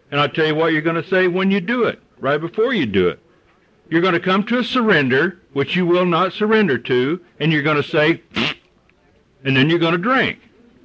And I'll tell you what you're going to say when you do it, right before you do it. You're going to come to a surrender, which you will not surrender to, and you're going to say, and then you're going to drink.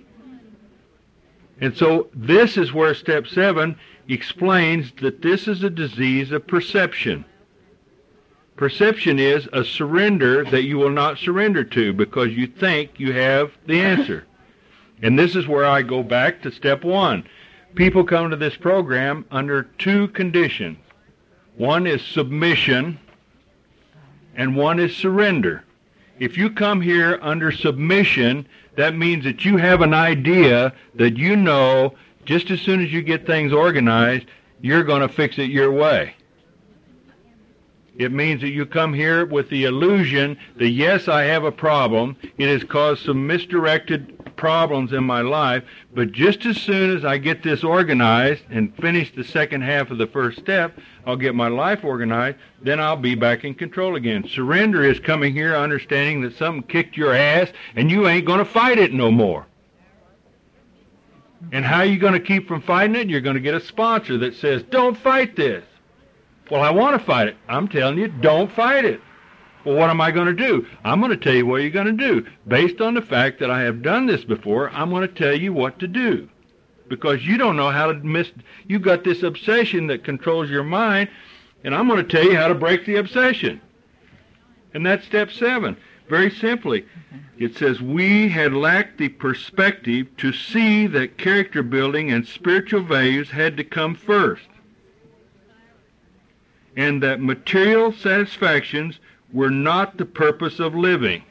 And so this is where step 7 explains that this is a disease of perception. Perception is a surrender that you will not surrender to because you think you have the answer. And this is where I go back to step 1. People come to this program under 2 conditions. One is submission, and one is surrender. If you come here under submission, that means that you have an idea that you know just as soon as you get things organized, you're going to fix it your way. It means that you come here with the illusion that, yes, I have a problem. It has caused some misdirected problems in my life, but just as soon as I get this organized and finish the second half of the first step, I'll get my life organized, then I'll be back in control again. Surrender is coming here understanding that something kicked your ass and you ain't going to fight it no more. And how are you going to keep from fighting it? You're going to get a sponsor that says, don't fight this. Well, I want to fight it. I'm telling you, don't fight it. Well, what am I going to do? I'm going to tell you what you're going to do. Based on the fact that I have done this before, I'm going to tell you what to do. Because you don't know how to you've got this obsession that controls your mind, and I'm going to tell you how to break the obsession. And that's step 7. Very simply, it says, we had lacked the perspective to see that character building and spiritual values had to come first, and that material satisfactions were not the purpose of living.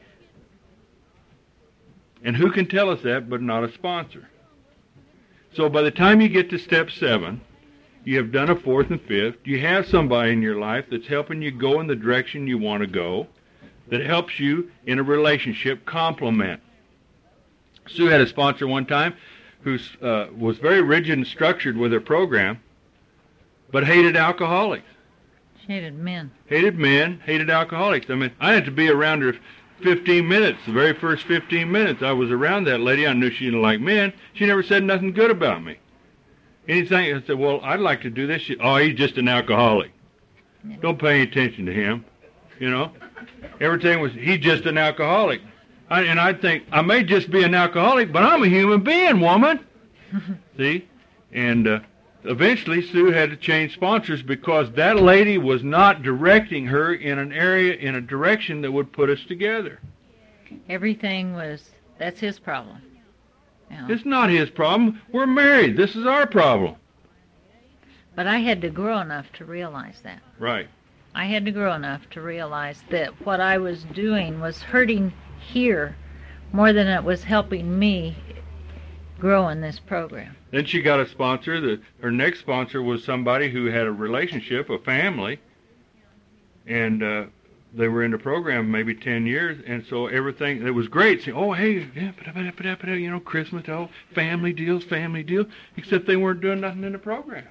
And who can tell us that but not a sponsor? So by the time you get to step 7, you have done a 4th and 5th, you have somebody in your life that's helping you go in the direction you want to go, that helps you in a relationship complement. Sue had a sponsor one time who was very rigid and structured with her program, but hated alcoholics. She hated men. Hated men, hated alcoholics. I mean, I had to be around her 15 minutes. The very first 15 minutes I was around that lady, I knew she didn't like men. She never said nothing good about me. Anything, I said, well, I'd like to do this. Oh, he's just an alcoholic. Yeah. Don't pay any attention to him, you know. Everything was, he's just an alcoholic. And I'd think, I may just be an alcoholic, but I'm a human being, woman. See? And eventually Sue had to change sponsors because that lady was not directing her in an area, in a direction that would put us together. Everything was, that's his problem. You know. It's not his problem. We're married. This is our problem. But I had to grow enough to realize that. Right. I had to grow enough to realize that what I was doing was hurting here more than it was helping me grow in this program. Then she got a sponsor. Her next sponsor was somebody who had a relationship, a family, and they were in the program maybe 10 years, and so everything, it was great. See, oh, hey, yeah, you know, Christmas, oh, family deals, except they weren't doing nothing in the program.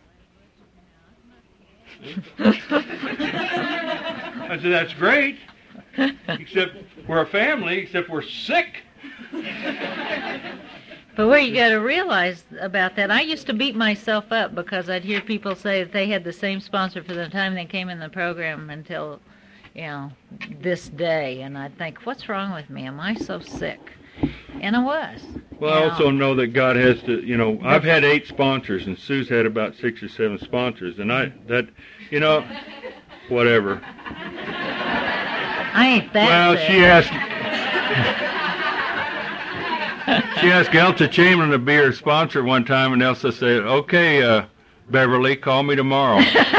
I said, that's great, except we're a family, except we're sick. But what you got to realize about that, I used to beat myself up because I'd hear people say that they had the same sponsor from the time they came in the program until, you know, this day. And I'd think, what's wrong with me? Am I so sick? And I was. Well, I also know that God has to, you know, I've had 8 sponsors, and Sue's had about 6 or 7 sponsors. And you know, whatever. I ain't that Well, sick. She asked Elsa Chamberlain to be her sponsor one time, and Elsa said, okay, Beverly, call me tomorrow.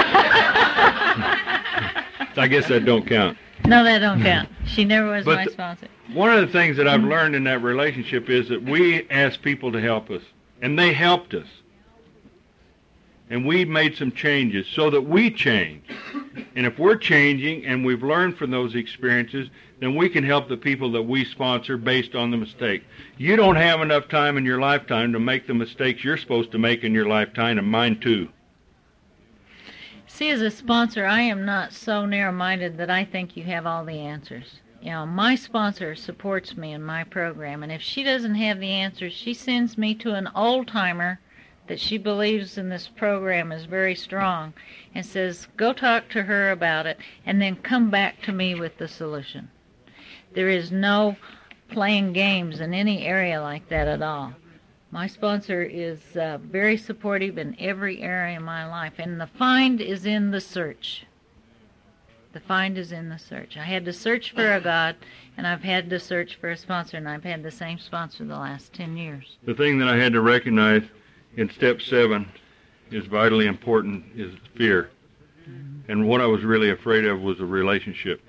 I guess that don't count. No, that don't count. She never was my sponsor. One of the things that I've learned in that relationship is that we asked people to help us, and they helped us. And we made some changes so that we change. And if we're changing and we've learned from those experiences, then we can help the people that we sponsor based on the mistake. You don't have enough time in your lifetime to make the mistakes you're supposed to make in your lifetime, and mine too. See, as a sponsor, I am not so narrow-minded that I think you have all the answers. You know, my sponsor supports me in my program, and if she doesn't have the answers, she sends me to an old-timer that she believes in this program is very strong, and says, go talk to her about it, and then come back to me with the solution. There is no playing games in any area like that at all. My sponsor is very supportive in every area of my life, and the find is in the search. The find is in the search. I had to search for a God, and I've had to search for a sponsor, and I've had the same sponsor the last 10 years. The thing that I had to recognize in step 7 is vitally important is fear. And what I was really afraid of was a relationship.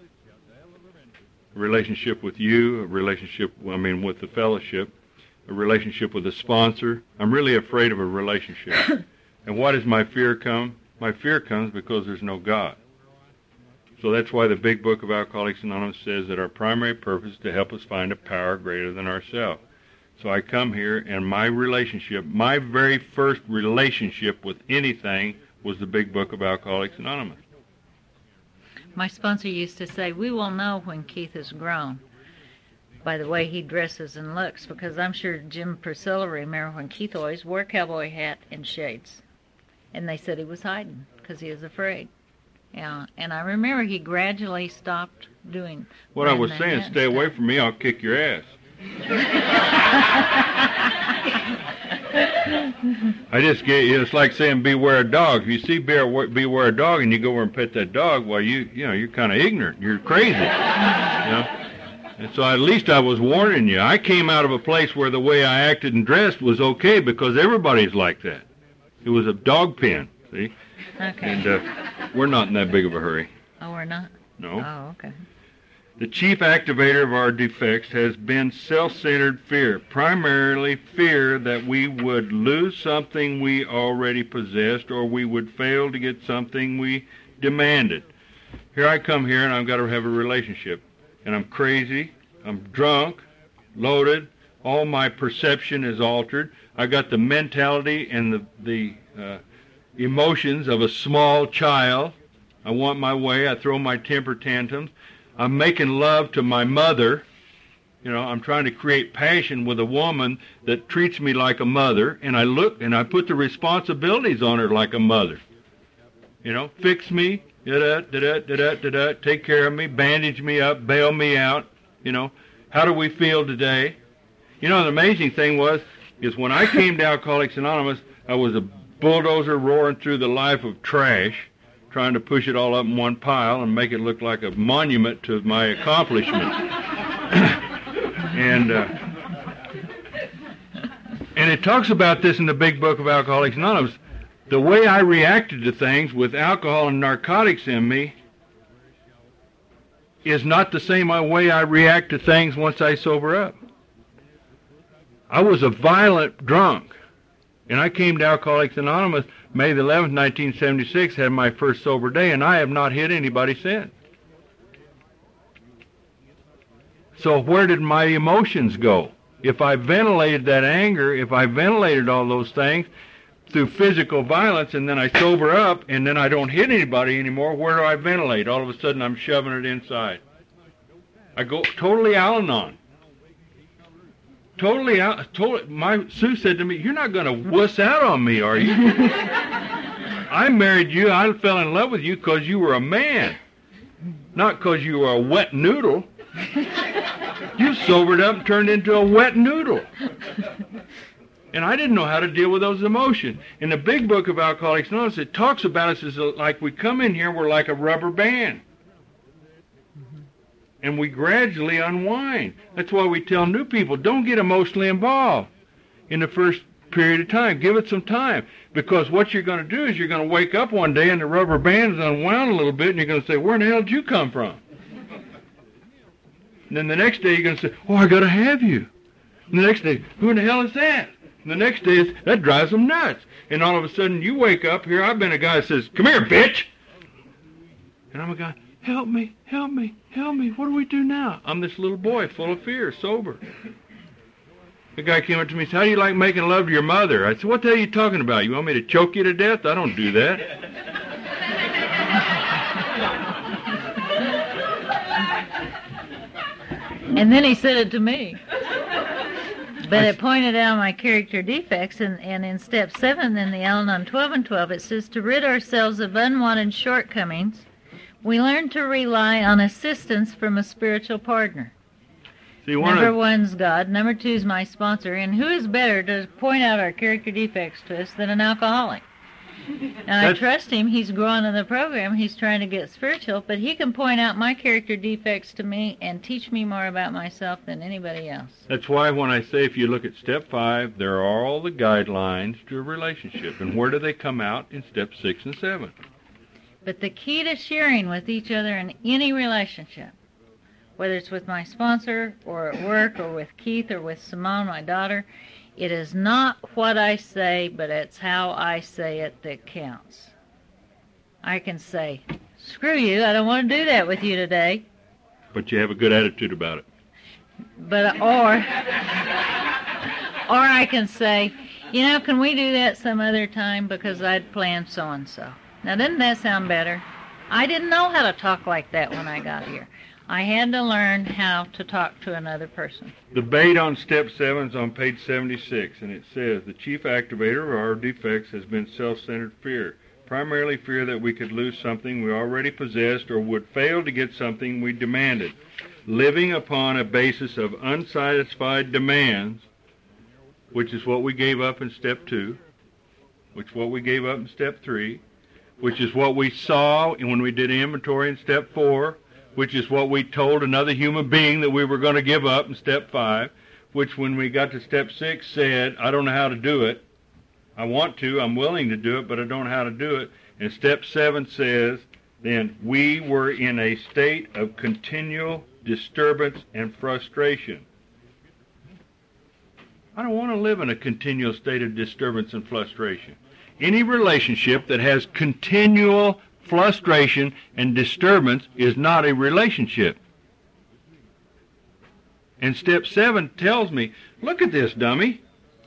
A relationship with you, a relationship, with the fellowship, a relationship with a sponsor. I'm really afraid of a relationship. And why does my fear come? My fear comes because there's no God. So that's why the big book of Alcoholics Anonymous says that our primary purpose is to help us find a power greater than ourselves. So I come here, and my relationship, my very first relationship with anything was the big book of Alcoholics Anonymous. My sponsor used to say, we will know when Keith has grown by the way he dresses and looks, because I'm sure Jim Priscilla remember when Keith always wore a cowboy hat and shades. And they said he was hiding because he was afraid. Yeah, and I remember he gradually stopped doing what I was saying, stay away from me, I'll kick your ass. I just get you. It's like saying beware a dog. If you see beware a dog and you go over and pet that dog, well, you're kind of ignorant. You're crazy. You know? And so at least I was warning you. I came out of a place where the way I acted and dressed was okay because everybody's like that. It was a dog pen, see? Okay. And we're not in that big of a hurry. Oh, we're not? No. Oh, okay. The chief activator of our defects has been self-centered fear, primarily fear that we would lose something we already possessed or we would fail to get something we demanded. Here I come here and I've got to have a relationship. And I'm crazy, I'm drunk, loaded, all my perception is altered. I got the mentality and the emotions of a small child. I want my way, I throw my temper tantrums. I'm making love to my mother. You know, I'm trying to create passion with a woman that treats me like a mother, and I look and I put the responsibilities on her like a mother. You know, fix me, take care of me, bandage me up, bail me out. You know, how do we feel today? You know, the amazing thing is when I came to Alcoholics Anonymous, I was a bulldozer roaring through the life of trash, trying to push it all up in one pile and make it look like a monument to my accomplishment. And it talks about this in the big book of Alcoholics Anonymous. The way I reacted to things with alcohol and narcotics in me is not the same way I react to things once I sober up. I was a violent drunk, and I came to Alcoholics Anonymous May the 11th, 1976, had my first sober day, and I have not hit anybody since. So where did my emotions go? If I ventilated that anger, if I ventilated all those things through physical violence, and then I sober up, and then I don't hit anybody anymore, where do I ventilate? All of a sudden, I'm shoving it inside. I go totally Al-Anon. Sue said to me, you're not going to wuss out on me, are you? I married you, I fell in love with you because you were a man, not because you were a wet noodle. You sobered up and turned into a wet noodle. And I didn't know how to deal with those emotions. In the big book of Alcoholics Anonymous, it talks about us as like we come in here, we're like a rubber band. And we gradually unwind. That's why we tell new people, don't get emotionally involved in the first period of time. Give it some time. Because what you're going to do is you're going to wake up one day and the rubber band is unwound a little bit, and you're going to say, where in the hell did you come from? And then the next day you're going to say, oh, I got to have you. And the next day, who in the hell is that? And the next day, that drives them nuts. And all of a sudden, you wake up here. I've been a guy that says, come here, bitch. And I'm a guy, help me, help me, help me. What do we do now? I'm this little boy full of fear, sober. The guy came up to me and said, how do you like making love to your mother? I said, what the hell are you talking about? You want me to choke you to death? I don't do that. And then he said it to me. But it pointed out my character defects, and in step 7 in the Al-Anon 12 and 12, it says to rid ourselves of unwanted shortcomings, we learn to rely on assistance from a spiritual partner. See, Number 1's God, number 2's my sponsor, and who is better to point out our character defects to us than an alcoholic? And I trust him. He's growing in the program. He's trying to get spiritual, but he can point out my character defects to me and teach me more about myself than anybody else. That's why when I say if you look at step 5, there are all the guidelines to a relationship. And where do they come out? In step 6 and 7. But the key to sharing with each other in any relationship, whether it's with my sponsor or at work or with Keith or with Simone, my daughter, it is not what I say, but it's how I say it that counts. I can say, screw you, I don't want to do that with you today. But you have a good attitude about it. Or I can say, can we do that some other time because I'd planned so-and-so. Now, doesn't that sound better? I didn't know how to talk like that when I got here. I had to learn how to talk to another person. The bait on step 7 is on page 76, and it says, the chief activator of our defects has been self-centered fear, primarily fear that we could lose something we already possessed or would fail to get something we demanded. Living upon a basis of unsatisfied demands, which is what we gave up in step 2, which is what we gave up in step 3, which is what we saw when we did inventory in step 4, which is what we told another human being that we were going to give up in step 5, which when we got to step 6 said, I don't know how to do it. I want to, I'm willing to do it, but I don't know how to do it. And step 7 says, then we were in a state of continual disturbance and frustration. I don't want to live in a continual state of disturbance and frustration. Any relationship that has continual frustration and disturbance is not a relationship. And step 7 tells me, look at this, dummy.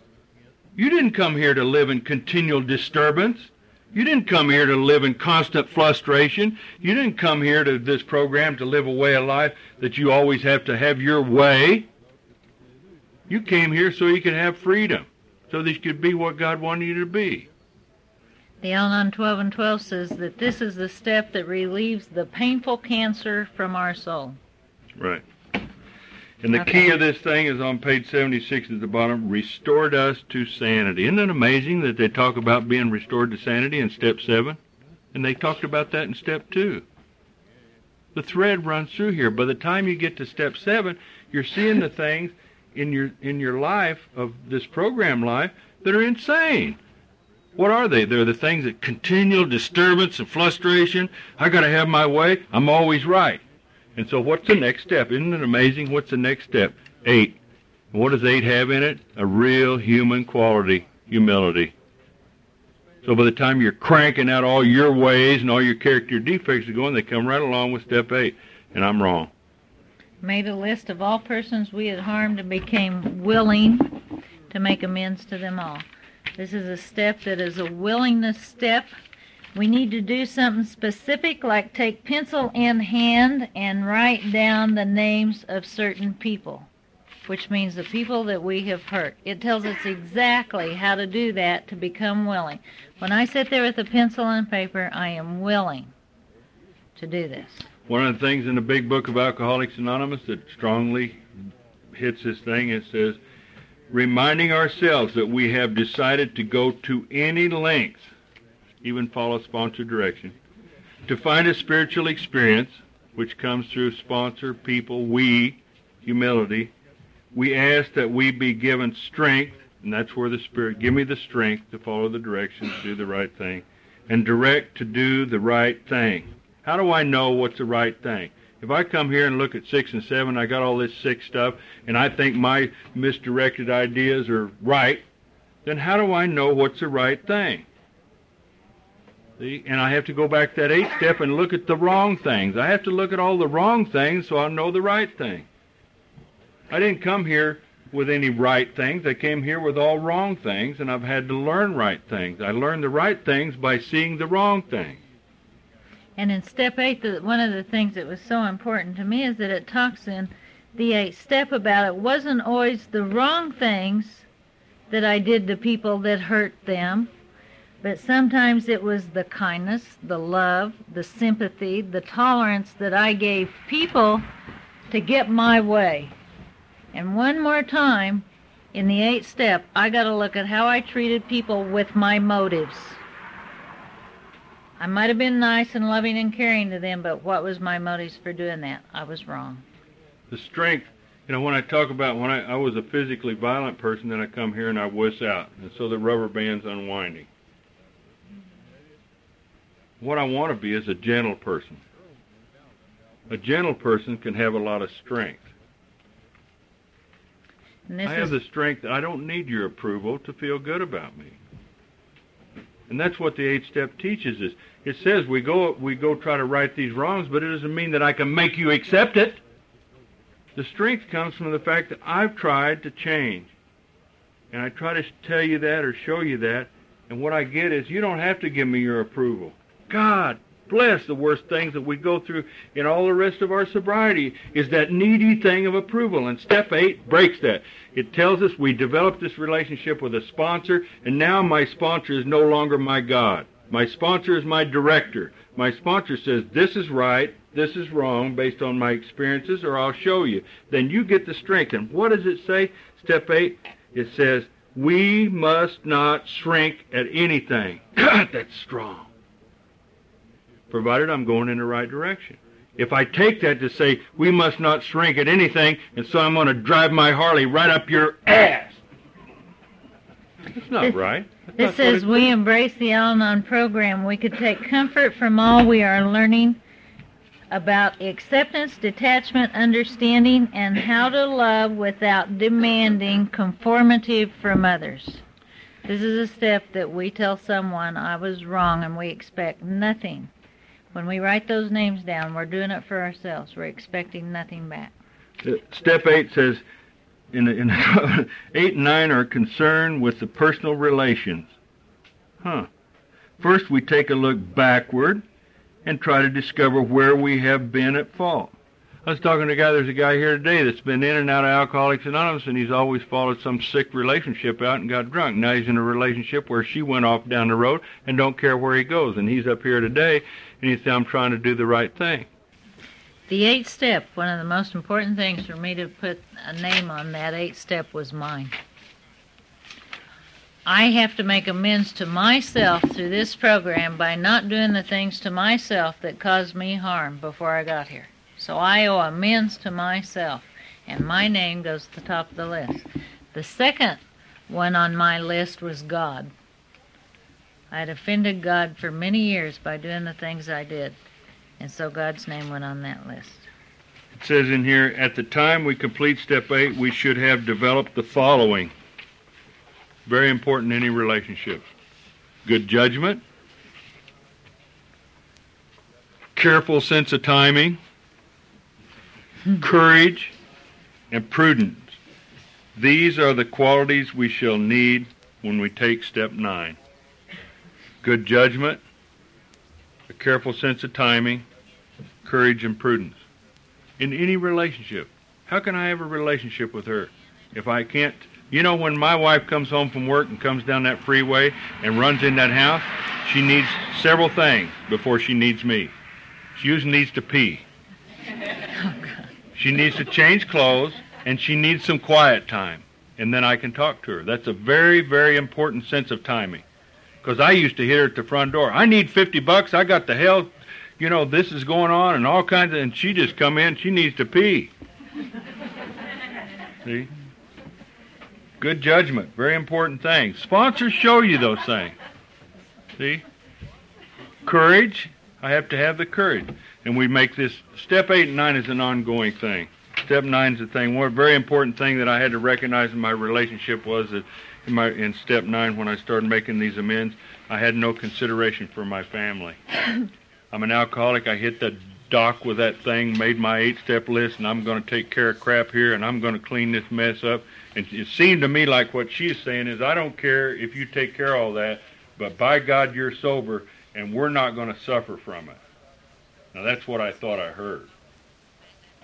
You didn't come here to live in continual disturbance. You didn't come here to live in constant frustration. You didn't come here to this program to live a way of life that you always have to have your way. You came here so you could have freedom, so that you could be what God wanted you to be. The Al-Anon 12 and 12 says that this is the step that relieves the painful cancer from our soul. Right. And the key of this thing is on page 76 at the bottom, restored us to sanity. Isn't it amazing that they talk about being restored to sanity in step 7? And they talked about that in step 2. The thread runs through here. By the time you get to step 7, you're seeing the things in your life, of this program life, that are insane. What are they? They're the things that continual disturbance and frustration. I got to have my way. I'm always right. And so what's the next step? Isn't it amazing? What's the next step? 8. And what does 8 have in it? A real human quality, humility. So by the time you're cranking out all your ways and all your character defects are going, they come right along with step 8. And I'm wrong. Made a list of all persons we had harmed and became willing to make amends to them all. This is a step that is a willingness step. We need to do something specific, like take pencil in hand and write down the names of certain people, which means the people that we have hurt. It tells us exactly how to do that to become willing. When I sit there with a pencil and paper, I am willing to do this. One of the things in the big book of Alcoholics Anonymous that strongly hits this thing, it says, reminding ourselves that we have decided to go to any length, even follow sponsor direction, to find a spiritual experience, which comes through sponsor, people, we, humility. We ask that we be given strength, and that's where the Spirit, give me the strength to follow the directions, do the right thing, and direct to do the right thing. How do I know what's the right thing? If I come here and look at 6 and 7, I got all this 6 stuff, and I think my misdirected ideas are right, then how do I know what's the right thing? See? And I have to go back to that 8th step and look at the wrong things. I have to look at all the wrong things so I'll know the right thing. I didn't come here with any right things. I came here with all wrong things, and I've had to learn right things. I learned the right things by seeing the wrong things. And in step 8, one of the things that was so important to me is that it talks in the 8th step about it wasn't always the wrong things that I did to people that hurt them, but sometimes it was the kindness, the love, the sympathy, the tolerance that I gave people to get my way. And one more time, in the 8th step, I got to look at how I treated people with my motives. I might have been nice and loving and caring to them, but what was my motives for doing that? I was wrong. The strength, when I talk about when I was a physically violent person, then I come here and I wuss out, and so the rubber band's unwinding. What I want to be is a gentle person. A gentle person can have a lot of strength. I have the strength that I don't need your approval to feel good about me. And that's what the 8th step teaches us. It says we go try to right these wrongs, but it doesn't mean that I can make you accept it. The strength comes from the fact that I've tried to change. And I try to tell you that or show you that, and what I get is you don't have to give me your approval. God bless the worst things that we go through in all the rest of our sobriety is that needy thing of approval. And step 8 breaks that. It tells us we develop this relationship with a sponsor, and now my sponsor is no longer my God. My sponsor is my director. My sponsor says, this is right, this is wrong, based on my experiences, or I'll show you. Then you get the strength. And what does it say? Step 8, it says, we must not shrink at anything. God, that's strong. Provided I'm going in the right direction. If I take that to say, we must not shrink at anything, and so I'm going to drive my Harley right up your ass. That's not right. It says, we embrace the Al-Anon program. We could take comfort from all we are learning about acceptance, detachment, understanding, and how to love without demanding conformity from others. This is a step that we tell someone, I was wrong, and we expect nothing. When we write those names down, we're doing it for ourselves. We're expecting nothing back. Step 8 says, 8 and 9 are concerned with the personal relations. First, we take a look backward and try to discover where we have been at fault. I was talking to a guy, there's a guy here today that's been in and out of Alcoholics Anonymous, and he's always followed some sick relationship out and got drunk. Now he's in a relationship where she went off down the road and don't care where he goes. And he's up here today, and he said, I'm trying to do the right thing. The 8th step, one of the most important things for me to put a name on that 8th step was mine. I have to make amends to myself through this program by not doing the things to myself that caused me harm before I got here. So I owe amends to myself, and my name goes to the top of the list. The second one on my list was God. I had offended God for many years by doing the things I did, and so God's name went on that list. It says in here, at the time we complete step 8, we should have developed the following. Very important in any relationship. Good judgment, careful sense of timing, courage, and prudence. These are the qualities we shall need when we take step 9. Good judgment, a careful sense of timing, courage, and prudence. In any relationship. How can I have a relationship with her if I can't? When my wife comes home from work and comes down that freeway and runs in that house, she needs several things before she needs me. She usually needs to pee. She needs to change clothes, and she needs some quiet time, and then I can talk to her. That's a very, very important sense of timing, because I used to hit her at the front door. I need $50. I got the hell, this is going on, and all kinds of, and she just come in, she needs to pee. See? Good judgment, very important thing. Sponsors show you those things. See? Courage, I have to have the courage. And we make this, step 8 and 9 is an ongoing thing. Step 9 is the thing. One very important thing that I had to recognize in my relationship was that in step 9, when I started making these amends, I had no consideration for my family. I'm an alcoholic. I hit the dock with that thing, made my 8-step list, and I'm going to take care of crap here, and I'm going to clean this mess up. And it seemed to me like what she's saying is, I don't care if you take care of all that, but by God, you're sober, and we're not going to suffer from it. Now, that's what I thought I heard.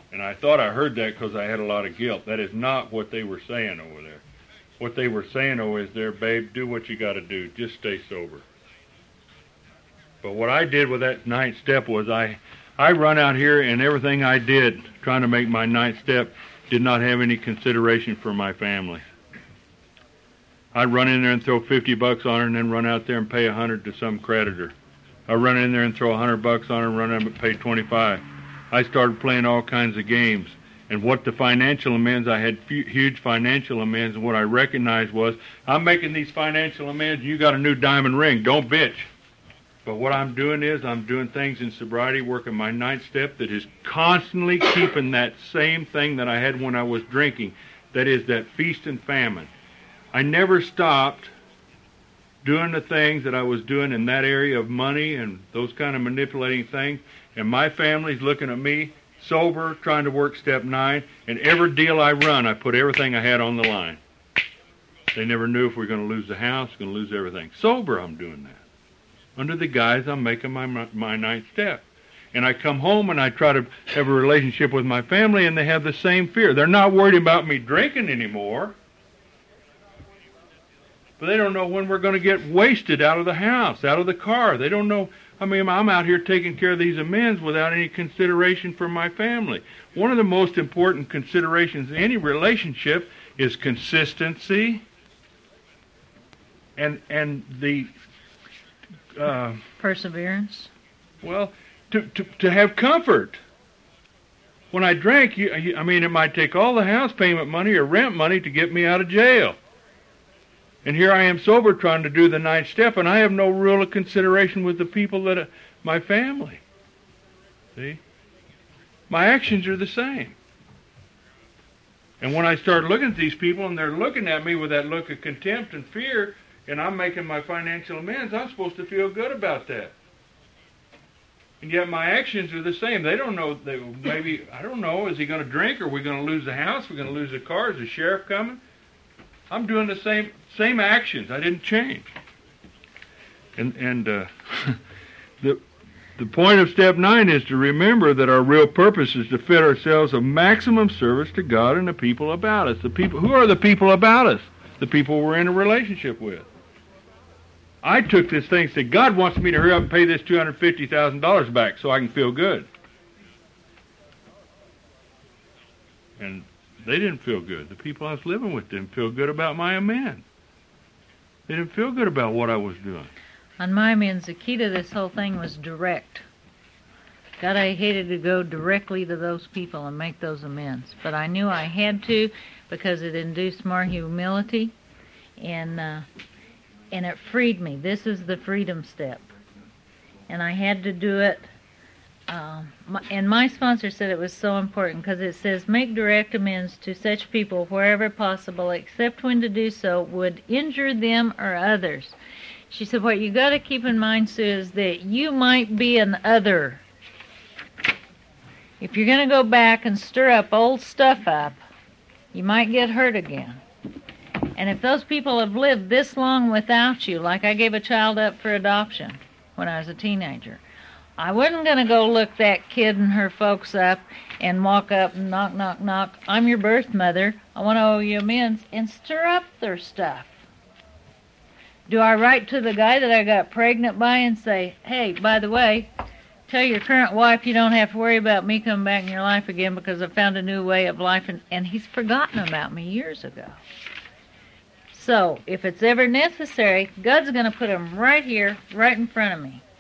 And I thought I heard that because I had a lot of guilt. That is not what they were saying over there. What they were saying over there, babe, do what you got to do. Just stay sober. But what I did with that ninth step was I run out here, and everything I did trying to make my ninth step did not have any consideration for my family. I'd run in there and throw $50 on her and then run out there and pay $100 to some creditor. I'd run in there and throw $100 on her and run out and pay $25. I started playing all kinds of games. And what the financial amends, I had huge financial amends, and what I recognized was, I'm making these financial amends, you got a new diamond ring, don't bitch. But what I'm doing is, I'm doing things in sobriety, working my ninth step that is constantly keeping that same thing that I had when I was drinking, that is that feast and famine. I never stopped doing the things that I was doing in that area of money and those kind of manipulating things, and my family's looking at me, sober, trying to work step 9, and every deal I run, I put everything I had on the line. They never knew if we were going to lose the house, going to lose everything. Sober, I'm doing that. Under the guise I'm making my ninth step. And I come home and I try to have a relationship with my family, and they have the same fear. They're not worried about me drinking anymore, but they don't know when we're going to get wasted out of the house, out of the car. They don't know. I mean, I'm out here taking care of these amends without any consideration for my family. One of the most important considerations in any relationship is consistency and the perseverance. Well, to have comfort. When I drank, I mean, it might take all the house payment money or rent money to get me out of jail. And here I am sober trying to do the ninth step, and I have no real consideration with the people that my family. See? My actions are the same. And when I start looking at these people, and they're looking at me with that look of contempt and fear, and I'm making my financial amends, I'm supposed to feel good about that. And yet my actions are the same. They don't know. Maybe, I don't know, is he going to drink? Are we going to lose the house? Are we going to lose the car? Is the sheriff coming? I'm doing the same actions. I didn't change. And the point of step 9 is to remember that our real purpose is to fit ourselves of maximum service to God and the people about us. Who are the people about us? The people we're in a relationship with. I took this thing and said, God wants me to hurry up and pay this $250,000 back so I can feel good. And they didn't feel good. The people I was living with didn't feel good about my amends. They didn't feel good about what I was doing. On my amends, the key to this whole thing was direct. God, I hated to go directly to those people and make those amends. But I knew I had to because it induced more humility and it freed me. This is the freedom step. And I had to do it. And my sponsor said it was so important because it says, make direct amends to such people wherever possible, except when to do so would injure them or others. She said, what you got to keep in mind, Sue, is that you might be an other. If you're going to go back and stir up old stuff up, you might get hurt again. And if those people have lived this long without you, like I gave a child up for adoption when I was a teenager, I wasn't going to go look that kid and her folks up and walk up and knock, knock, knock. I'm your birth mother. I want to owe you amends, and stir up their stuff. Do I write to the guy that I got pregnant by and say, hey, by the way, tell your current wife you don't have to worry about me coming back in your life again because I found a new way of life, and he's forgotten about me years ago. So, if it's ever necessary, God's going to put him right here, right in front of me.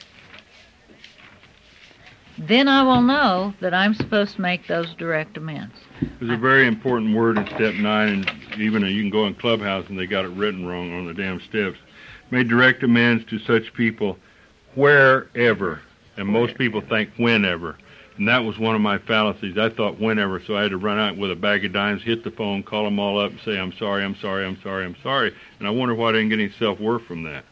Then I will know that I'm supposed to make those direct amends. There's a very important word in step 9, and even you can go in Clubhouse and they got it written wrong on the damn steps. Make direct amends to such people wherever. And most people think whenever. And that was one of my fallacies. I thought whenever, so I had to run out with a bag of dimes, hit the phone, call them all up, and say, I'm sorry, I'm sorry, I'm sorry, I'm sorry. And I wonder why I didn't get any self-worth from that.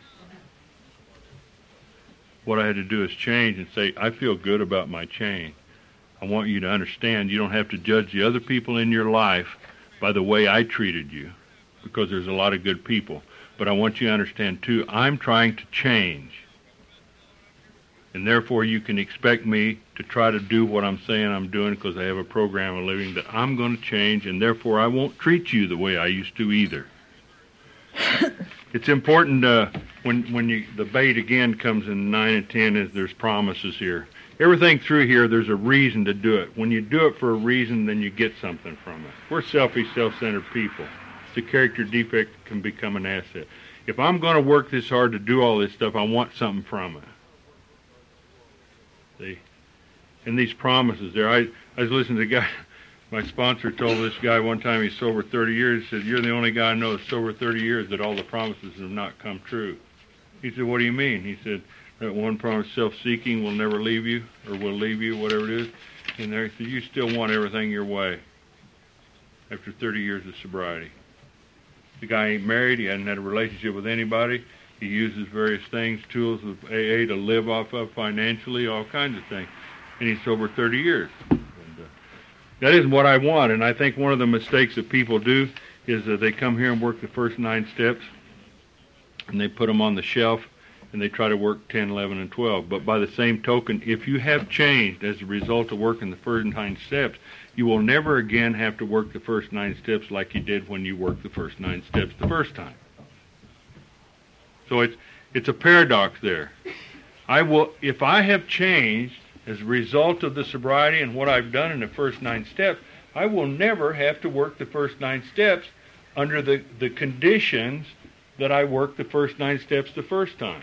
What I had to do is change and say, I feel good about my change. I want you to understand you don't have to judge the other people in your life by the way I treated you, because there's a lot of good people. But I want you to understand, too, I'm trying to change. And therefore you can expect me to try to do what I'm saying I'm doing because I have a program of living that I'm going to change, and therefore I won't treat you the way I used to either. It's important when the bait again comes in 9 and 10 is there's promises here. Everything through here, there's a reason to do it. When you do it for a reason, then you get something from it. We're selfish, self-centered people. The character defect can become an asset. If I'm going to work this hard to do all this stuff, I want something from it. See? And these promises there. I was listening to a guy, my sponsor told this guy one time he's sober 30 years, he said, "You're the only guy I know that's sober 30 years that all the promises have not come true." He said, "What do you mean?" He said, "That one promise, self-seeking, will never leave you, or will leave you, whatever it is." And there he said, "You still want everything your way after 30 years of sobriety." The guy ain't married, he hasn't had a relationship with anybody, he uses various things, tools of AA to live off of financially, all kinds of things, and he's sober 30 years. That isn't what I want, and I think one of the mistakes that people do is that they come here and work the first 9 steps, and they put them on the shelf, and they try to work 10, 11, and 12. But by the same token, if you have changed as a result of working the first 9 steps, you will never again have to work the first 9 steps like you did when you worked the first 9 steps the first time. So it's a paradox there. If I have changed as a result of the sobriety and what I've done in the first 9 steps, I will never have to work the first 9 steps under the conditions that I worked the first 9 steps the first time.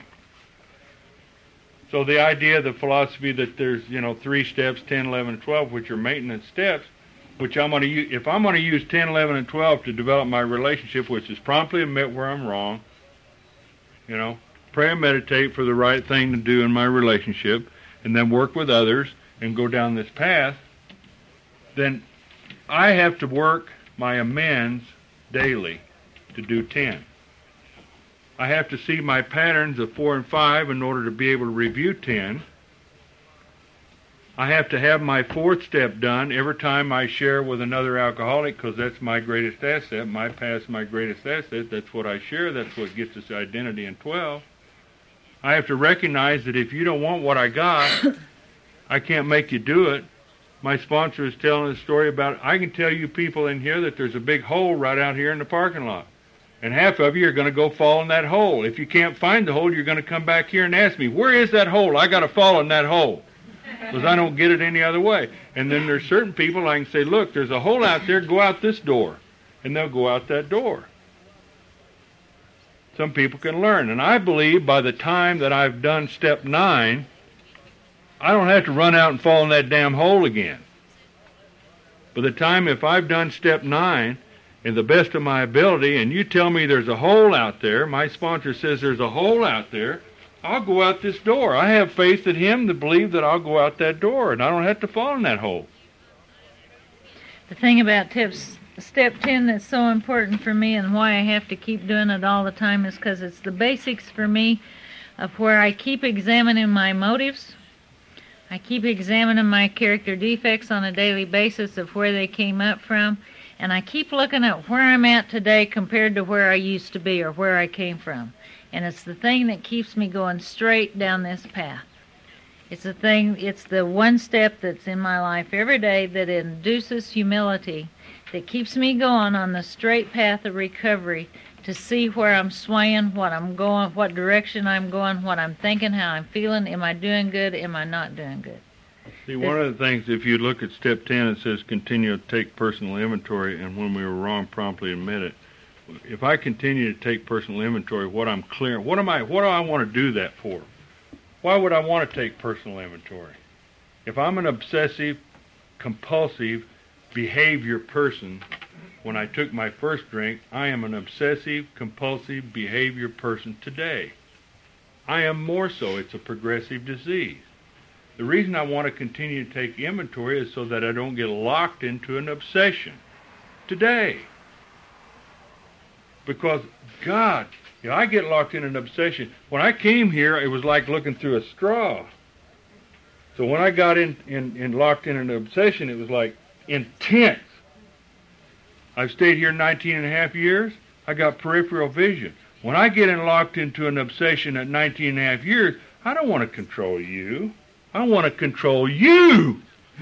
So the idea, the philosophy that there's 3 steps, 10, 11, and 12, which are maintenance steps, which I'm going to use. If I'm going to use 10, 11, and 12 to develop my relationship, which is promptly admit where I'm wrong, pray and meditate for the right thing to do in my relationship, and then work with others and go down this path, then I have to work my amends daily to do 10. I have to see my patterns of 4 and 5 in order to be able to review 10. I have to have my 4th step done every time I share with another alcoholic, because that's my greatest asset. My past, my greatest asset. That's what I share. That's what gets us identity in 12. I have to recognize that if you don't want what I got, I can't make you do it. My sponsor is telling a story about, I can tell you people in here that there's a big hole right out here in the parking lot. And half of you are going to go fall in that hole. If you can't find the hole, you're going to come back here and ask me, where is that hole? I got to fall in that hole, because I don't get it any other way. And then there's certain people I can say, look, there's a hole out there, go out this door. And they'll go out that door. Some people can learn. And I believe by the time that I've done step 9, I don't have to run out and fall in that damn hole again. By the time, if I've done step 9 in the best of my ability, and you tell me there's a hole out there, my sponsor says there's a hole out there, I'll go out this door. I have faith in him to believe that I'll go out that door, and I don't have to fall in that hole. The thing about step 10 that's so important for me and why I have to keep doing it all the time is because it's the basics for me of where I keep examining my motives. I keep examining my character defects on a daily basis of where they came up from, and I keep looking at where I'm at today compared to where I used to be or where I came from. And it's the thing that keeps me going straight down this path. It's the one step that's in my life every day that induces humility, that keeps me going on the straight path of recovery to see where I'm swaying, what I'm going, what direction I'm going, what I'm thinking, how I'm feeling. Am I doing good? Am I not doing good? See, one of the things, if you look at step 10, it says continue to take personal inventory, and when we were wrong, promptly admit it. If I continue to take personal inventory, what I'm clear, what do I want to do that for? Why would I want to take personal inventory? If I'm an obsessive, compulsive behavior person, when I took my first drink, I am an obsessive, compulsive behavior person today. I am more so. It's a progressive disease. The reason I want to continue to take inventory is so that I don't get locked into an obsession today. Because, God, if I get locked in an obsession, when I came here, it was like looking through a straw. So when I got in locked in an obsession, it was like intense. I've stayed here 19 and a half years. I got peripheral vision. When I get locked into an obsession at 19 and a half years, I don't want to control you. I want to control you.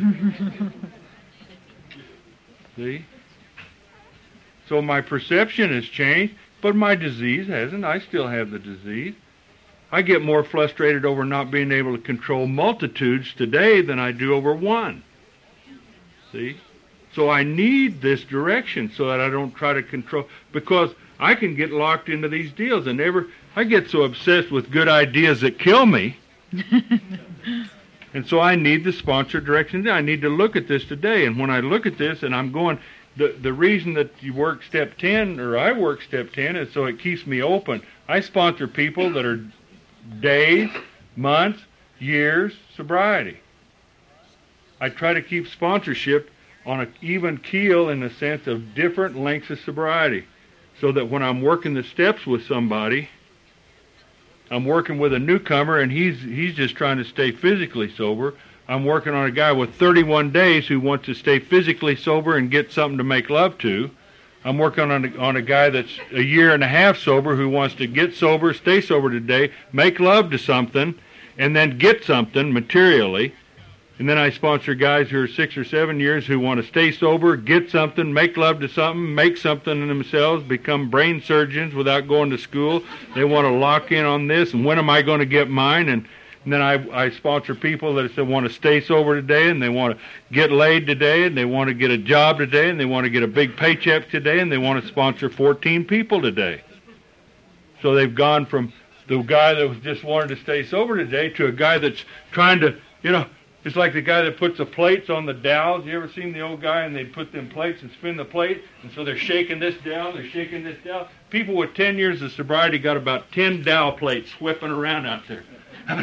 See? So my perception has changed, but my disease hasn't. I still have the disease. I get more frustrated over not being able to control multitudes today than I do over one. See? So I need this direction so that I don't try to control, because I can get locked into these deals and I get so obsessed with good ideas that kill me. And so I need the sponsor direction. I need to look at this today. And when I look at this and I'm going, the reason that you work step 10, or I work step 10, is so it keeps me open. I sponsor people that are days, months, years, sobriety. I try to keep sponsorship on an even keel in the sense of different lengths of sobriety, so that when I'm working the steps with somebody, I'm working with a newcomer and he's just trying to stay physically sober. I'm working on a guy with 31 days who wants to stay physically sober and get something to make love to. I'm working on a guy that's a year and a half sober who wants to get sober, stay sober today, make love to something, and then get something materially. And then I sponsor guys who are 6 or 7 years who want to stay sober, get something, make love to something, make something in themselves, become brain surgeons without going to school. They want to lock in on this, and when am I going to get mine? And then I sponsor people that want to stay sober today, and they want to get laid today, and they want to get a job today, and they want to get a big paycheck today, and they want to sponsor 14 people today. So they've gone from the guy that just wanted to stay sober today to a guy that's trying to, it's like the guy that puts the plates on the dowels. You ever seen the old guy and they put them plates and spin the plate? And so they're shaking this down, they're shaking this down. People with 10 years of sobriety got about 10 dowel plates whipping around out there. And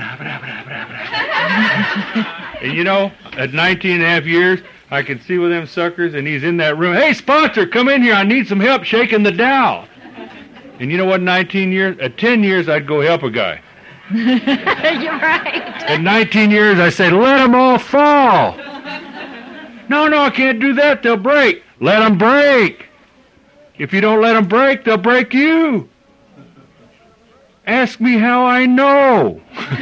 at 19 and a half years, I can see with them suckers, and he's in that room. Hey, sponsor, come in here. I need some help shaking the dowel. And you know what, 19 years? At 10 years, I'd go help a guy. You're right. At 19 years, I say, let them all fall. No, I can't do that. They'll break. Let them break. If you don't let them break, they'll break you. Ask me how I know.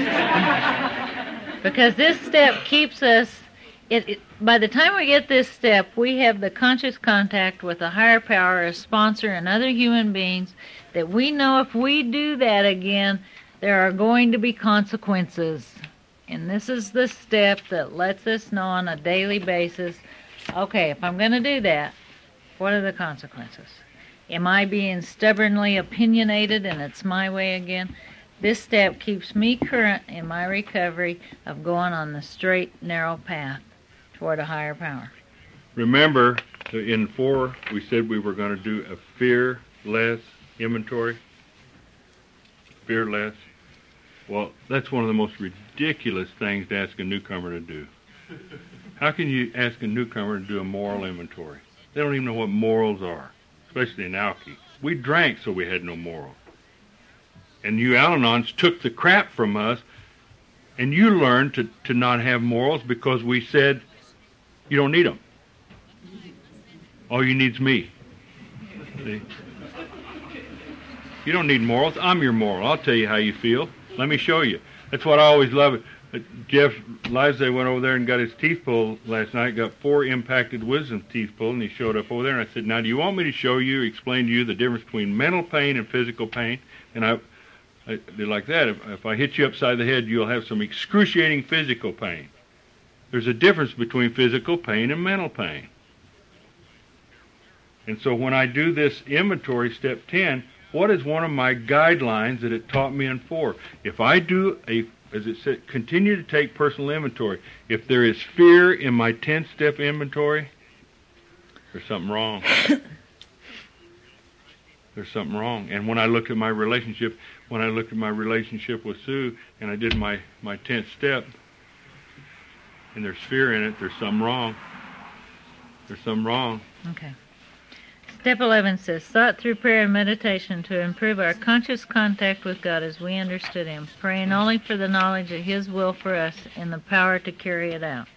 Because this step keeps us, by the time we get this step, we have the conscious contact with a higher power, a sponsor, and other human beings that we know if we do that again, there are going to be consequences. And this is the step that lets us know on a daily basis, okay, if I'm going to do that, what are the consequences? Am I being stubbornly opinionated and it's my way again? This step keeps me current in my recovery of going on the straight, narrow path toward a higher power. Remember, in 4, we said we were going to do a fearless inventory. Fearless. Well, that's one of the most ridiculous things to ask a newcomer to do. How can you ask a newcomer to do a moral inventory? They don't even know what morals are, especially in alky. We drank so we had no morals. And you Al-Anons took the crap from us, and you learned to not have morals because we said, you don't need them. All you need's me. See? You don't need morals. I'm your moral. I'll tell you how you feel. Let me show you. That's what I always love. Jeff Livesay went over there and got his teeth pulled last night, got 4 impacted wisdom teeth pulled, and he showed up over there, and I said, now, do you want me to show you, explain to you the difference between mental pain and physical pain? And they're like that. If I hit you upside the head, you'll have some excruciating physical pain. There's a difference between physical pain and mental pain. And so when I do this inventory, step 10, what is one of my guidelines that it taught me in 4? If I do as it said, continue to take personal inventory. If there is fear in my 10th step inventory, there's something wrong. There's something wrong. And when I looked at my relationship, with Sue, and I did my 10th step, and there's fear in it, there's something wrong. There's something wrong. Okay. Step 11 says, sought through prayer and meditation to improve our conscious contact with God as we understood Him, praying only for the knowledge of His will for us and the power to carry it out.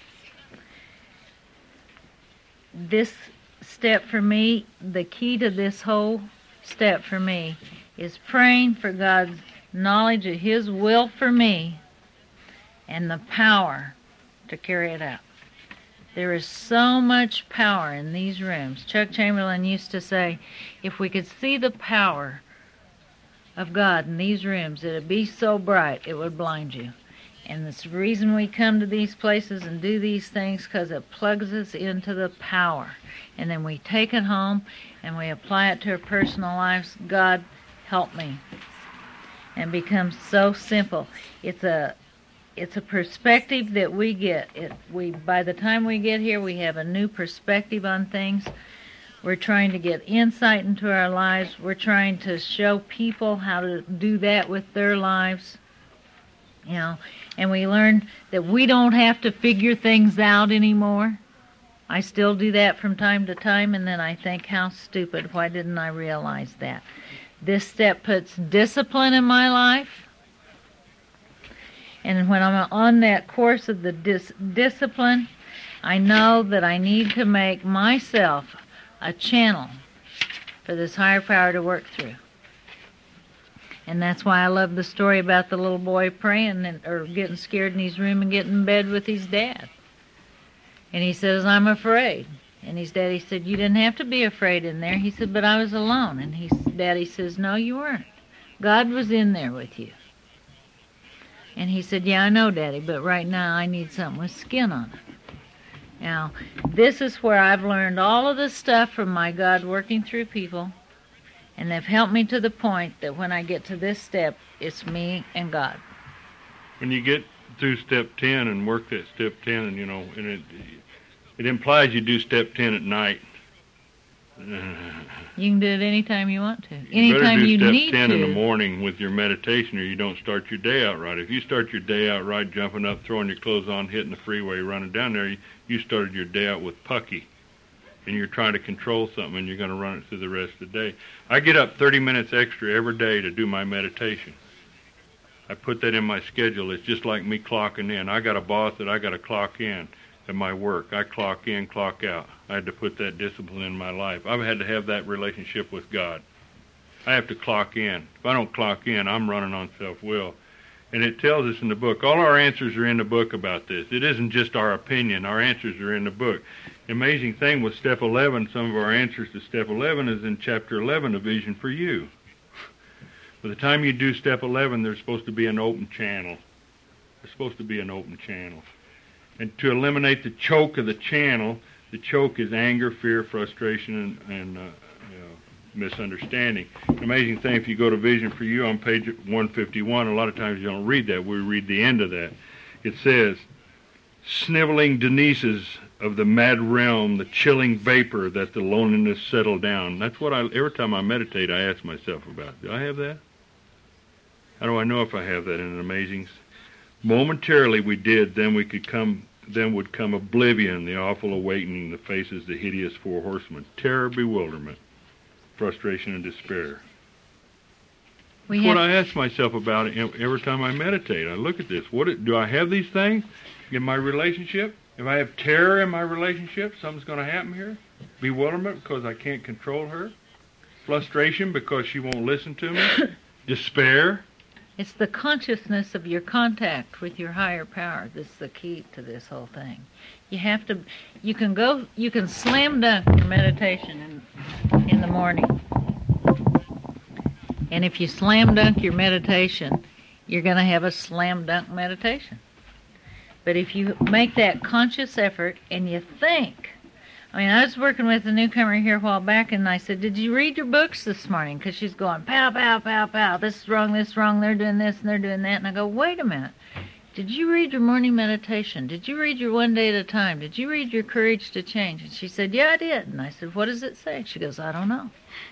This step for me, the key to this whole step for me, is praying for God's knowledge of His will for me and the power to carry it out. There is so much power in these rooms. Chuck Chamberlain used to say, if we could see the power of God in these rooms, it would be so bright it would blind you. And it's the reason we come to these places and do these things, because it plugs us into the power. And then we take it home and we apply it to our personal lives. God, help me. And it becomes so simple. It's a perspective that we get. By the time we get here, we have a new perspective on things. We're trying to get insight into our lives. We're trying to show people how to do that with their lives. And we learn that we don't have to figure things out anymore. I still do that from time to time, and then I think, how stupid, why didn't I realize that? This step puts discipline in my life. And when I'm on that course of the discipline, I know that I need to make myself a channel for this higher power to work through. And that's why I love the story about the little boy praying or getting scared in his room and getting in bed with his dad. And he says, I'm afraid. And his daddy said, you didn't have to be afraid in there. He said, but I was alone. And his daddy says, no, you weren't. God was in there with you. And he said, yeah, I know, Daddy, but right now I need something with skin on it. Now, this is where I've learned all of this stuff from my God working through people. And they've helped me to the point that when I get to this step, it's me and God. When you get through step 10 and work that step 10, and and it implies you do step 10 at night. You can do it anytime you want to. Anytime you better do need step 10 to. in the morning with your meditation, or you don't start your day out right. If you start your day out right, jumping up, throwing your clothes on, hitting the freeway, running down there, you started your day out with pucky. And you're trying to control something, and you're going to run it through the rest of the day. I get up 30 minutes extra every day to do my meditation. I put that in my schedule. It's just like me clocking in. I got a boss that I got to clock in at my work. I clock in, clock out. I had to put that discipline in my life. I've had to have that relationship with God. I have to clock in. If I don't clock in, I'm running on self-will. And it tells us in the book, all our answers are in the book about this. It isn't just our opinion. Our answers are in the book. The amazing thing with step 11, some of our answers to step 11 is in chapter 11, A Vision for You. By the time you do step 11, there's supposed to be an open channel. There's supposed to be an open channel. And to eliminate the choke of the channel, the choke is anger, fear, frustration, and misunderstanding. The amazing thing, if you go to Vision for You on page 151, a lot of times you don't read that. We read the end of that. It says, sniveling Denises of the mad realm, the chilling vapor that the loneliness settled down. That's what every time I meditate, I ask myself about. Do I have that? How do I know if I have that in an amazing? Momentarily we did, then would come oblivion, the awful awakening, the faces, the hideous four horsemen, terror, bewilderment, frustration, and despair. That's what I ask myself about every time I meditate. I look at this. Do I have these things in my relationship? If I have terror in my relationship, something's going to happen here. Bewilderment because I can't control her. Frustration because she won't listen to me. Despair. It's the consciousness of your contact with your higher power that's the key to this whole thing. You can slam dunk your meditation in the morning. And if you slam dunk your meditation, you're going to have a slam dunk meditation. But if you make that conscious effort and you think, I was working with a newcomer here a while back, and I said, did you read your books this morning? Because she's going, pow, pow, pow, pow, this is wrong, they're doing this, and they're doing that. And I go, wait a minute. Did you read your morning meditation? Did you read your One Day at a Time? Did you read your Courage to Change? And she said, yeah, I did. And I said, what does it say? She goes, I don't know.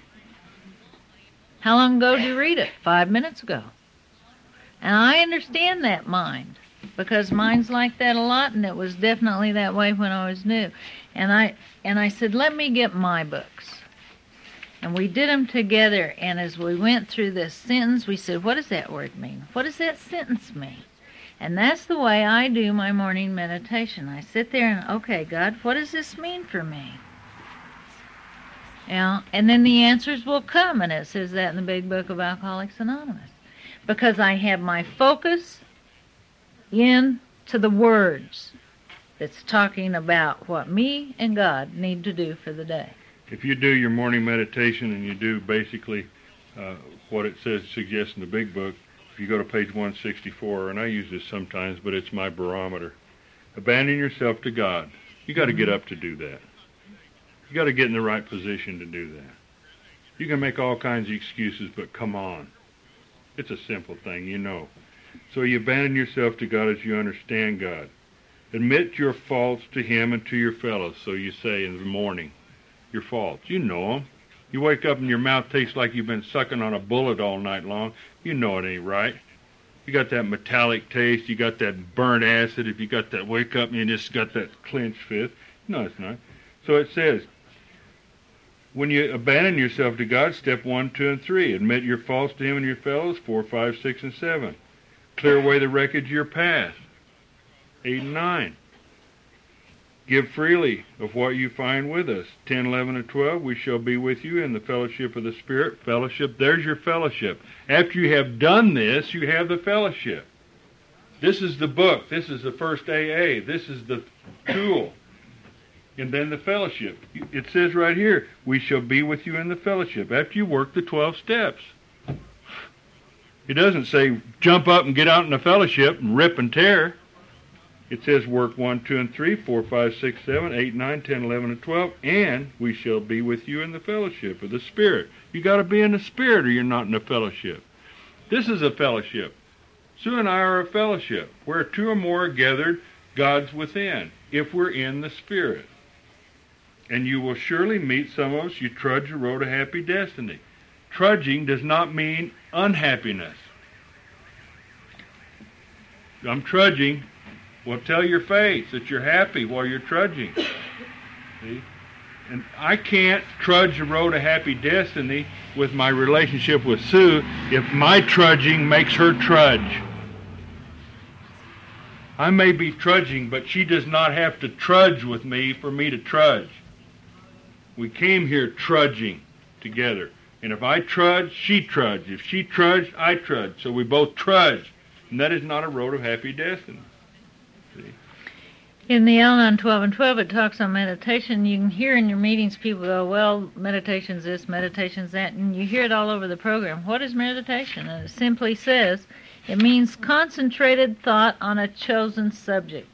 How long ago did you read it? 5 minutes ago. And I understand that mind, because mine's like that a lot, and it was definitely that way when I was new. And I said, let me get my books. And we did them together, and as we went through this sentence, we said, what does that word mean? What does that sentence mean? And that's the way I do my morning meditation. I sit there and, okay, God, what does this mean for me? And then the answers will come, and it says that in the big book of Alcoholics Anonymous. because I have my focus into the words that's talking about what me and God need to do for the day. If you do your morning meditation and you do basically what it suggests in the big book, if you go to page 164, and I use this sometimes, but it's my barometer, abandon yourself to God. You got to get up to do that. You got to get in the right position to do that. You can make all kinds of excuses, but come on. It's a simple thing, you know. So you abandon yourself to God as you understand God. Admit your faults to Him and to your fellows. So you say in the morning, your faults. You know them. You wake up and your mouth tastes like you've been sucking on a bullet all night long. You know it ain't right. You got that metallic taste. You got that burnt acid. If you got that, wake up and you just got that clenched fist. No, it's not. So it says, when you abandon yourself to God, step 1, 2, and 3. Admit your faults to Him and your fellows, 4, 5, 6, and 7. Clear away the wreckage of your past, 8 and 9. Give freely of what you find with us, 10, 11, and 12. We shall be with you in the fellowship of the Spirit. Fellowship, there's your fellowship. After you have done this, you have the fellowship. This is the book. This is the first AA. This is the tool. And then the fellowship. It says right here, we shall be with you in the fellowship. After you work the 12 steps. It doesn't say jump up and get out in the fellowship and rip and tear. It says work 1, 2, and 3, 4, 5, 6, 7, 8, 9, 10, 11, and 12, and we shall be with you in the fellowship of the Spirit. You got to be in the Spirit or you're not in the fellowship. This is a fellowship. Sue and I are a fellowship. Where 2 or more are gathered, God's within, if we're in the Spirit. And you will surely meet some of us. You trudge the road of happy destiny. Trudging does not mean unhappiness. I'm trudging. Well, tell your face that you're happy while you're trudging. See? And I can't trudge the road of happy destiny with my relationship with Sue if my trudging makes her trudge. I may be trudging, but she does not have to trudge with me for me to trudge. We came here trudging together. And if I trudge, she trudged. If she trudged, I trudged. So we both trudged. And that is not a road of happy destiny. See? In the Al-Anon 12 and 12, it talks on meditation. You can hear in your meetings people go, well, meditation's this, meditation's that, and you hear it all over the program. What is meditation? And it simply says, it means concentrated thought on a chosen subject.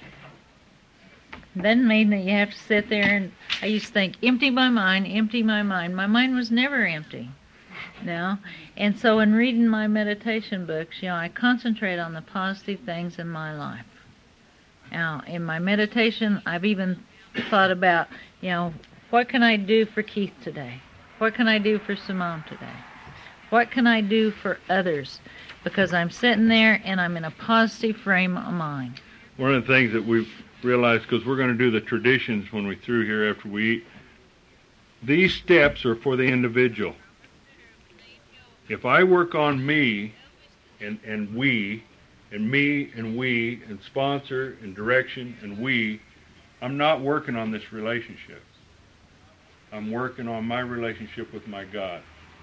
It doesn't mean that you have to sit there and, I used to think, empty my mind, empty my mind. My mind was never empty. No? And so in reading my meditation books, I concentrate on the positive things in my life. Now, in my meditation, I've even thought about, what can I do for Keith today? What can I do for Simone today? What can I do for others? Because I'm sitting there and I'm in a positive frame of mind. One of the things that we've realized, because we're going to do the traditions when we're through here after we eat, these steps are for the individual. If I work on me and we, and me and we, and sponsor and direction and we, I'm not working on this relationship. I'm working on my relationship with my God.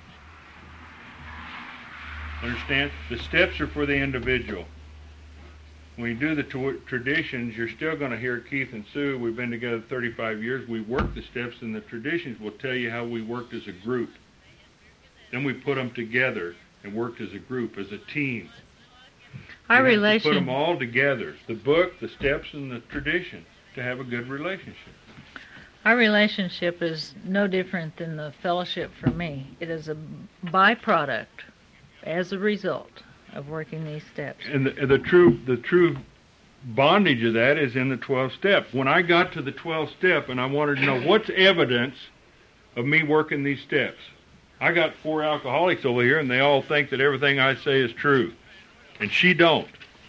Understand? The steps are for the individual. When you do the traditions, you're still going to hear Keith and Sue. We've been together 35 years. We work the steps, and the traditions will tell you how we worked as a group. Then we put them together and worked as a group, as a team. Our you relation. Put them all together, the book, the steps, and the tradition, to have a good relationship. Our relationship is no different than the fellowship for me. It is a byproduct as a result of working these steps. And the true bondage of that is in the 12 step. When I got to the 12 step and I wanted to know what's evidence of me working these steps, I got 4 alcoholics over here and they all think that everything I say is true. And she don't.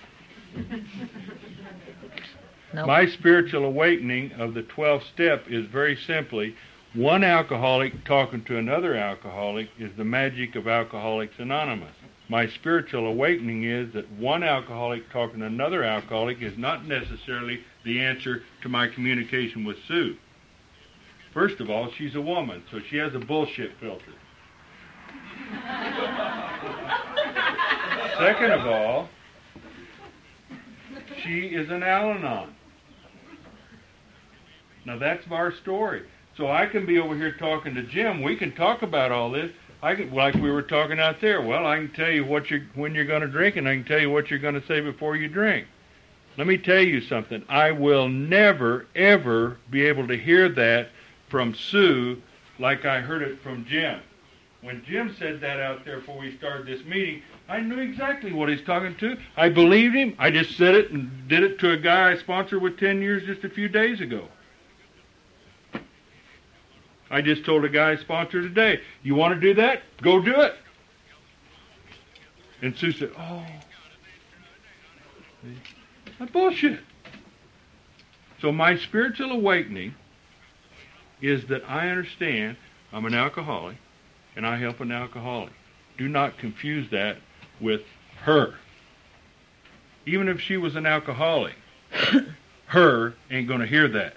Nope. My spiritual awakening of the 12th step is very simply, one alcoholic talking to another alcoholic is the magic of Alcoholics Anonymous. My spiritual awakening is that one alcoholic talking to another alcoholic is not necessarily the answer to my communication with Sue. First of all, she's a woman, so she has a bullshit filter. Second of all, she is an Al-Anon. Now that's our story. So I can be over here talking to Jim. We can talk about all this. Like we were talking out there. Well, I can tell you when you're going to drink, and I can tell you what you're going to say before you drink. Let me tell you something. I will never, ever be able to hear that from Sue like I heard it from Jim. When Jim said that out there before we started this meeting, I knew exactly what he's talking to. I believed him. I just said it and did it to a guy I sponsored with 10 years just a few days ago. I just told a guy I sponsored today, you want to do that? Go do it. And Sue said, oh, that's bullshit. So my spiritual awakening is that I understand I'm an alcoholic and I help an alcoholic. Do not confuse that with her. Even if she was an alcoholic, her ain't going to hear that.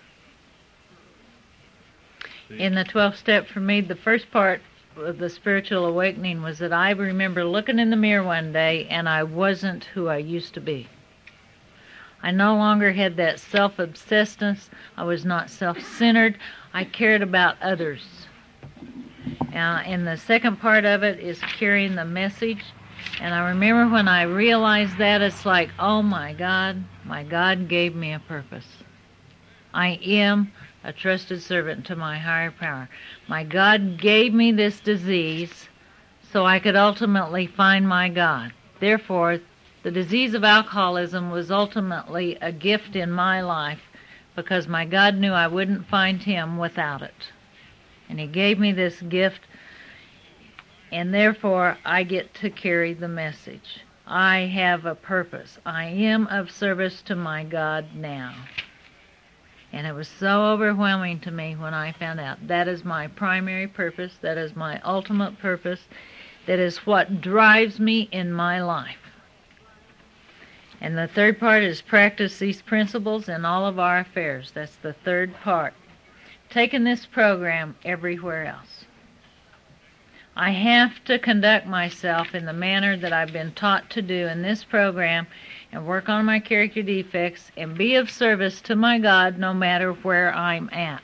In the 12th step for me, the first part of the spiritual awakening was that I remember looking in the mirror one day and I wasn't who I used to be. I no longer had that self-obsessedness. I was not self-centered. I cared about others. And the second part of it is carrying the message. And I remember when I realized that, it's like, oh my God gave me a purpose. I am a trusted servant to my higher power. My God gave me this disease so I could ultimately find my God. Therefore, the disease of alcoholism was ultimately a gift in my life because my God knew I wouldn't find him without it. And he gave me this gift, and therefore I get to carry the message. I have a purpose. I am of service to my God now. And it was so overwhelming to me when I found out that is my primary purpose, that is my ultimate purpose, that is what drives me in my life. And the third part is practice these principles in all of our affairs. That's the third part. Taking this program everywhere else. I have to conduct myself in the manner that I've been taught to do in this program and work on my character defects and be of service to my God no matter where I'm at.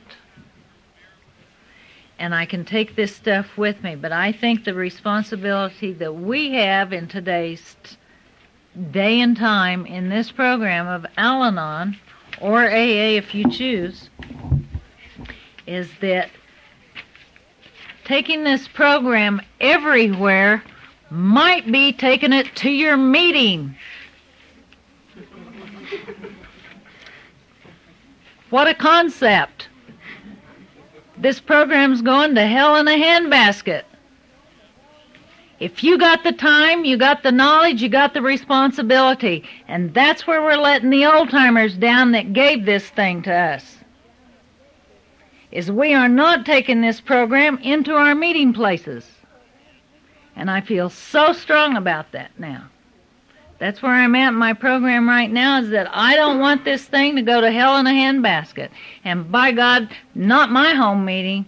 And I can take this stuff with me, but I think the responsibility that we have in today's day and time in this program of Al-Anon, or AA if you choose, is that taking this program everywhere might be taking it to your meeting. What a concept. This program's going to hell in a handbasket. If you got the time, you got the knowledge, you got the responsibility. And that's where we're letting the old-timers down that gave this thing to us. Is we are not taking this program into our meeting places. And I feel so strong about that now. That's where I'm at in my program right now, is that I don't want this thing to go to hell in a handbasket. And by God, not my home meeting.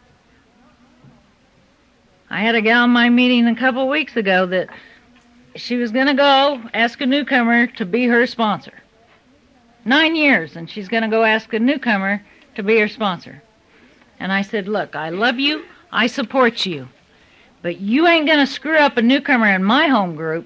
I had a gal in my meeting a couple weeks ago that she was going to go ask a newcomer to be her sponsor. 9 years, and she's going to go ask a newcomer to be her sponsor. And I said, look, I love you, I support you, but you ain't going to screw up a newcomer in my home group.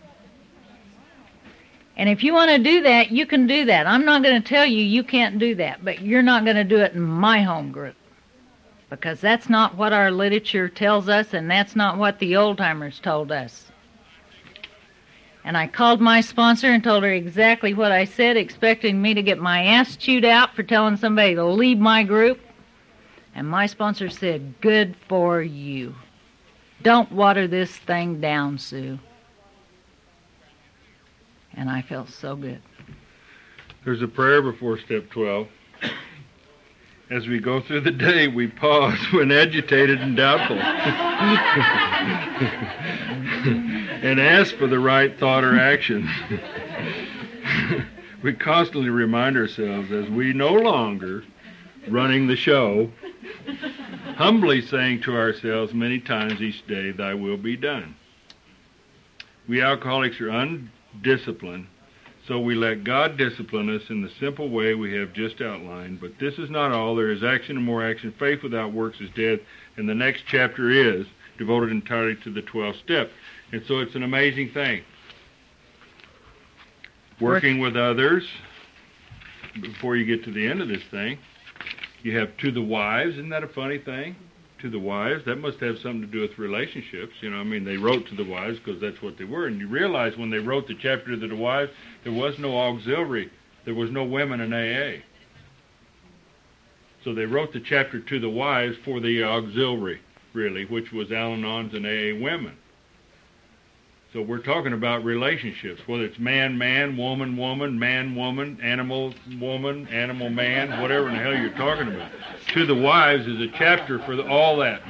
And if you want to do that, you can do that. I'm not going to tell you you can't do that, but you're not going to do it in my home group. Because that's not what our literature tells us, and that's not what the old-timers told us. And I called my sponsor and told her exactly what I said, expecting me to get my ass chewed out for telling somebody to leave my group. And my sponsor said, good for you. Don't water this thing down, Sue. And I felt so good. There's a prayer before step 12. As we go through the day, we pause when agitated and doubtful and ask for the right thought or action. We constantly remind ourselves, as we no longer running the show, humbly saying to ourselves many times each day, thy will be done. We alcoholics are undisciplined, so we let God discipline us in the simple way we have just outlined. But this is not all. There is action and more action. Faith without works is dead. And the next chapter is devoted entirely to the 12 steps. And so it's an amazing thing. Working with others, before you get to the end of this thing, you have to the wives. Isn't that a funny thing? To the wives. That must have something to do with relationships. You know, I mean, they wrote to the wives because that's what they were. And you realize when they wrote the chapter to the wives, there was no auxiliary. There was no women in AA. So they wrote the chapter to the wives for the auxiliary, really, which was Al-Anons and AA women. So we're talking about relationships, whether it's man, man, woman, woman, man, woman, animal, man, whatever in the hell you're talking about. To the wives is a chapter for all that.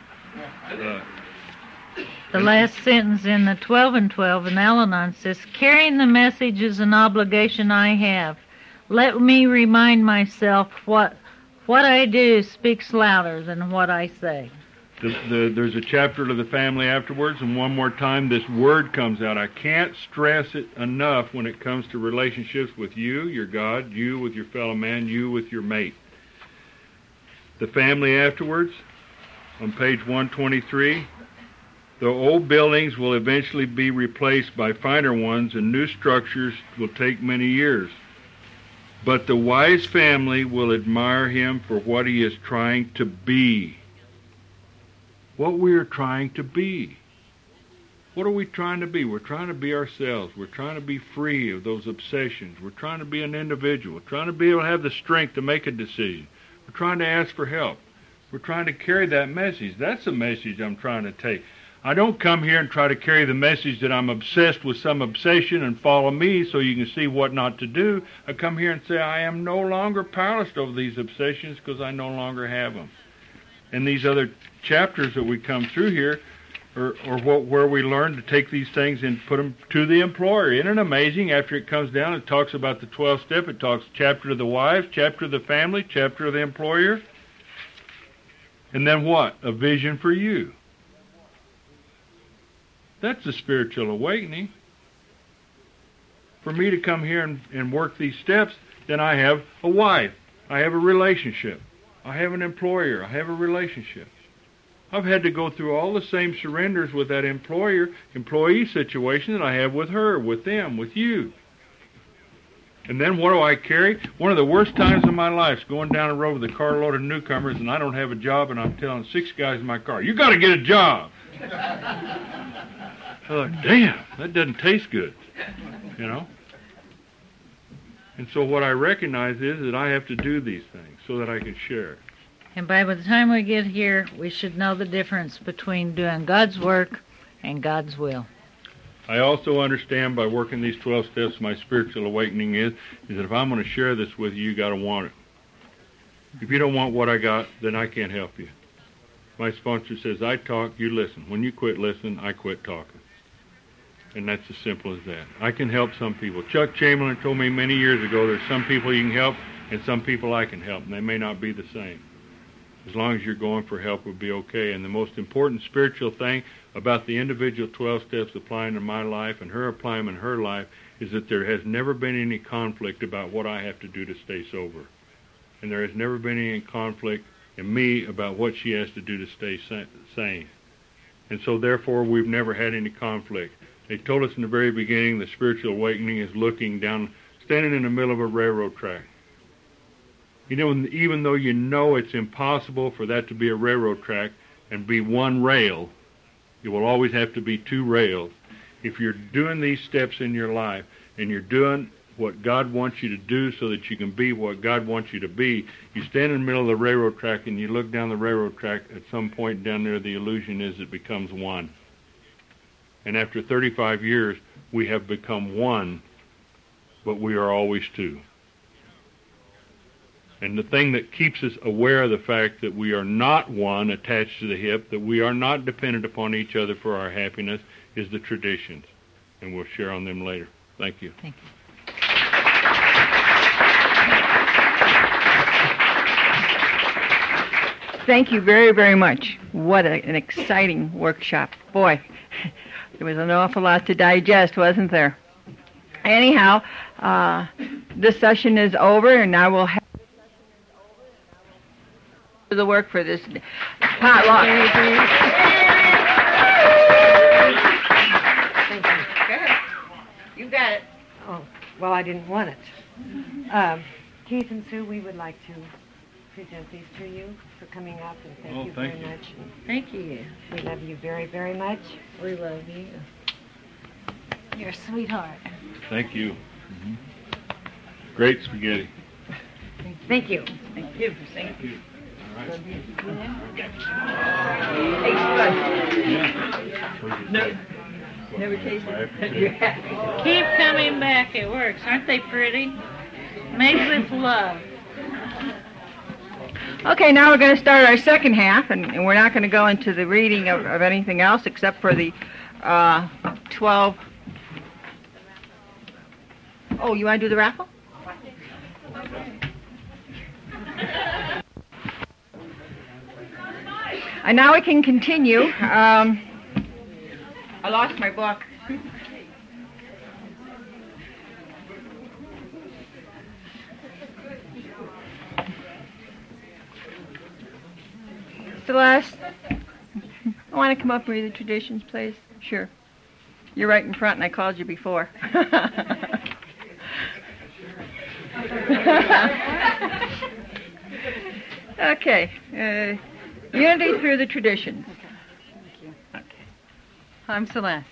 The last sentence in the 12 and 12 in Al-Anon says, carrying the message is an obligation I have. Let me remind myself what I do speaks louder than what I say. There's a chapter to the family afterwards, and one more time this word comes out. I can't stress it enough when it comes to relationships with you, your God, you with your fellow man, you with your mate. The family afterwards, on page 123, the old buildings will eventually be replaced by finer ones, and new structures will take many years. But the wise family will admire him for what he is trying to be. What we are trying to be. What are we trying to be? We're trying to be ourselves. We're trying to be free of those obsessions. We're trying to be an individual. We're trying to be able to have the strength to make a decision. We're trying to ask for help. We're trying to carry that message. That's the message I'm trying to take. I don't come here and try to carry the message that I'm obsessed with some obsession and follow me so you can see what not to do. I come here and say I am no longer powerless over these obsessions because I no longer have them. And these other chapters that we come through here are where we learn to take these things and put them to the employer. Isn't it amazing? After it comes down, it talks about the 12 step. It talks chapter of the wives, chapter of the family, chapter of the employer. And then what? A vision for you. That's the spiritual awakening. For me to come here and work these steps, then I have a wife. I have a relationship. I have an employer. I have a relationship. I've had to go through all the same surrenders with that employee situation that I have with her, with them, with you. And then what do I carry? One of the worst times of my life is going down the road with a carload of newcomers and I don't have a job and I'm telling 6 guys in my car, you got to get a job. I'm like, damn, that doesn't taste good, you know. And so what I recognize is that I have to do these things so that I can share it. And by the time we get here, we should know the difference between doing God's work and God's will. I also understand by working these 12 steps, my spiritual awakening is that if I'm going to share this with you, you got to want it. If you don't want what I got, then I can't help you. My sponsor says, I talk, you listen. When you quit listening, I quit talking. And that's as simple as that. I can help some people. Chuck Chamberlain told me many years ago there's some people you can help and some people I can help, and they may not be the same. As long as you're going for help, will be okay. And the most important spiritual thing about the individual 12 steps applying to my life and her applying in her life is that there has never been any conflict about what I have to do to stay sober. And there has never been any conflict in me about what she has to do to stay sane. And so therefore we've never had any conflict. They told us in the very beginning the spiritual awakening is looking down, standing in the middle of a railroad track. You know, even though you know it's impossible for that to be a railroad track and be one rail, it will always have to be 2 rails. If you're doing these steps in your life and you're doing what God wants you to do so that you can be what God wants you to be, you stand in the middle of the railroad track and you look down the railroad track, at some point down there the illusion is it becomes one. And after 35 years, we have become one, but we are always 2. And the thing that keeps us aware of the fact that we are not one attached to the hip, that we are not dependent upon each other for our happiness, is the traditions. And we'll share on them later. Thank you. Thank you. Thank you very, very much. What an exciting workshop. Boy, There was an awful lot to digest, wasn't there? Anyhow, this session is over, and now we'll have the work for this potluck. You got it. Oh, well, I didn't want it. Keith and Sue, we would like to present these to you for coming up, and thank you very much. Thank you. We love you very, very much. We love you. You're a sweetheart. Thank you. Great spaghetti. Thank you. Thank you. Thank you. All right. Never tasted. Keep coming back. It works. Aren't they pretty? Made with love. Okay, now we're going to start our second half, and we're not going to go into the reading of anything else except for the 12. Oh, you want to do the raffle? And now we can continue. I lost my book. Celeste, I want to come up and read the traditions, please. Sure. You're right in front, and I called you before. Okay. Unity through the traditions. Okay. I'm Celeste.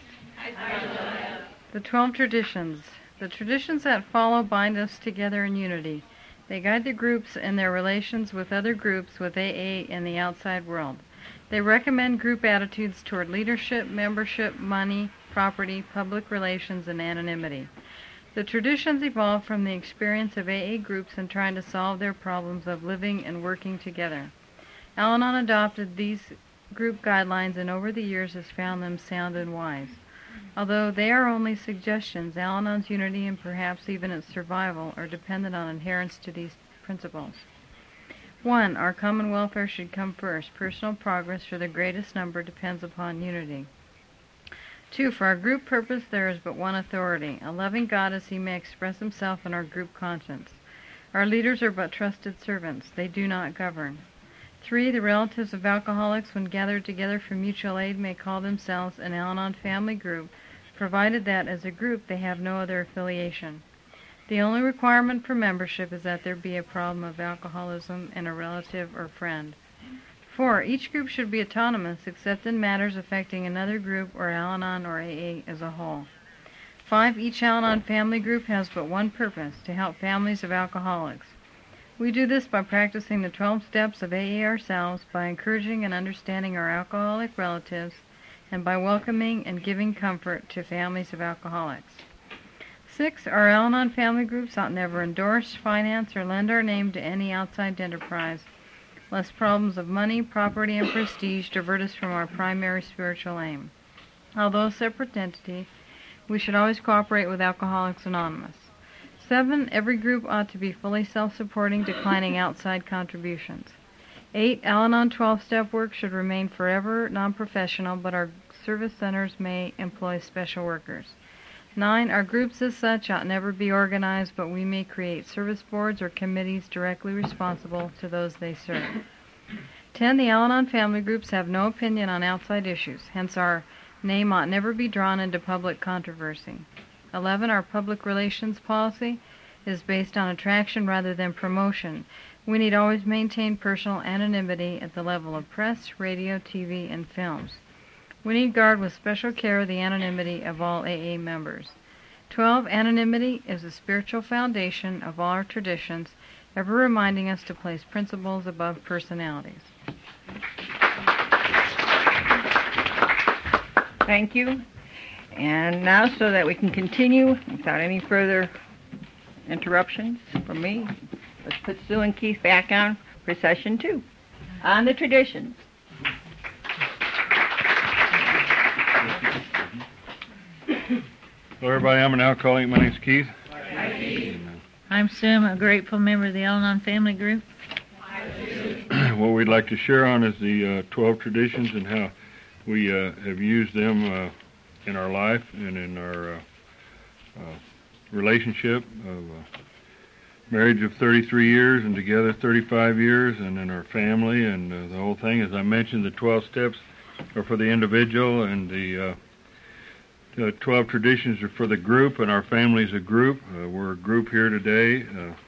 The 12 traditions. The traditions that follow bind us together in unity. They guide the groups in their relations with other groups, with AA, and the outside world. They recommend group attitudes toward leadership, membership, money, property, public relations, and anonymity. The traditions evolved from the experience of AA groups in trying to solve their problems of living and working together. Al-Anon adopted these group guidelines and over the years has found them sound and wise. Although they are only suggestions, Al-Anon's unity and perhaps even its survival are dependent on adherence to these principles. 1. Our common welfare should come first. Personal progress for the greatest number depends upon unity. 2. For our group purpose there is but one authority, a loving God as he may express himself in our group conscience. Our leaders are but trusted servants. They do not govern. 3. The relatives of alcoholics, when gathered together for mutual aid, may call themselves an Al-Anon family group, provided that, as a group, they have no other affiliation. The only requirement for membership is that there be a problem of alcoholism in a relative or friend. 4. Each group should be autonomous, except in matters affecting another group or Al-Anon or AA as a whole. 5. Each Al-Anon family group has but one purpose, to help families of alcoholics. We do this by practicing the 12 steps of AA ourselves, by encouraging and understanding our alcoholic relatives, and by welcoming and giving comfort to families of alcoholics. 6. Our Al-Anon family groups ought never endorse, finance, or lend our name to any outside enterprise, lest problems of money, property, and prestige divert us from our primary spiritual aim. Although a separate entity, we should always cooperate with Alcoholics Anonymous. 7. Every group ought to be fully self-supporting, declining outside contributions. 8. Al-Anon 12-step work should remain forever non-professional, but our service centers may employ special workers. 9. Our groups as such ought never be organized, but we may create service boards or committees directly responsible to those they serve. 10. The Al-Anon family groups have no opinion on outside issues, hence our name ought never be drawn into public controversy. 11. Our public relations policy is based on attraction rather than promotion. We need always maintain personal anonymity at the level of press, radio, TV, and films. We need guard with special care the anonymity of all AA members. 12. Anonymity is the spiritual foundation of all our traditions, ever reminding us to place principles above personalities. Thank you. And now, so that we can continue without any further interruptions from me, let's put Sue and Keith back on for session 2 on the traditions. Hello, everybody. I'm an alcoholic. My name's Keith. I'm Sue. I'm a grateful member of the Al-Anon family group. What we'd like to share on is the 12 traditions and how we have used them in our life and in our relationship of marriage of 33 years and together 35 years, and in our family and the whole thing. As I mentioned, the 12 steps are for the individual, and the 12 traditions are for the group, and our family is a group. We're a group here today,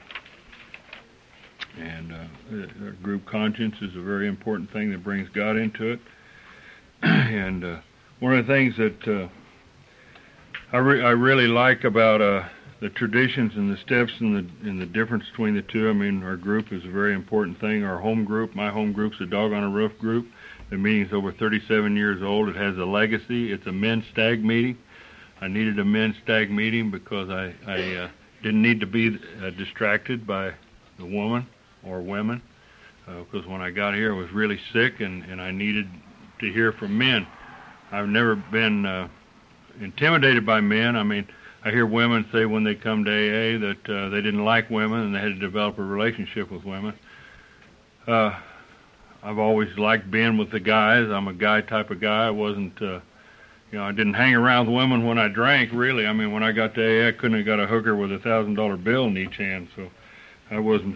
and our group conscience is a very important thing that brings God into it. And one of the things that I really like about the traditions and the steps and the difference between the two. I mean, our group is a very important thing. Our home group, my home group's a Dog on a Roof group. The meeting's over 37 years old. It has a legacy. It's a men's stag meeting. I needed a men's stag meeting because I didn't need to be distracted by the woman or women, because when I got here I was really sick and I needed to hear from men. I've never been intimidated by men. I mean, I hear women say when they come to AA that they didn't like women and they had to develop a relationship with women. I've always liked being with the guys. I'm a guy type of guy. I wasn't, I didn't hang around with women when I drank, really. I mean, when I got to AA, I couldn't have got a hooker with a $1,000 bill in each hand, so I wasn't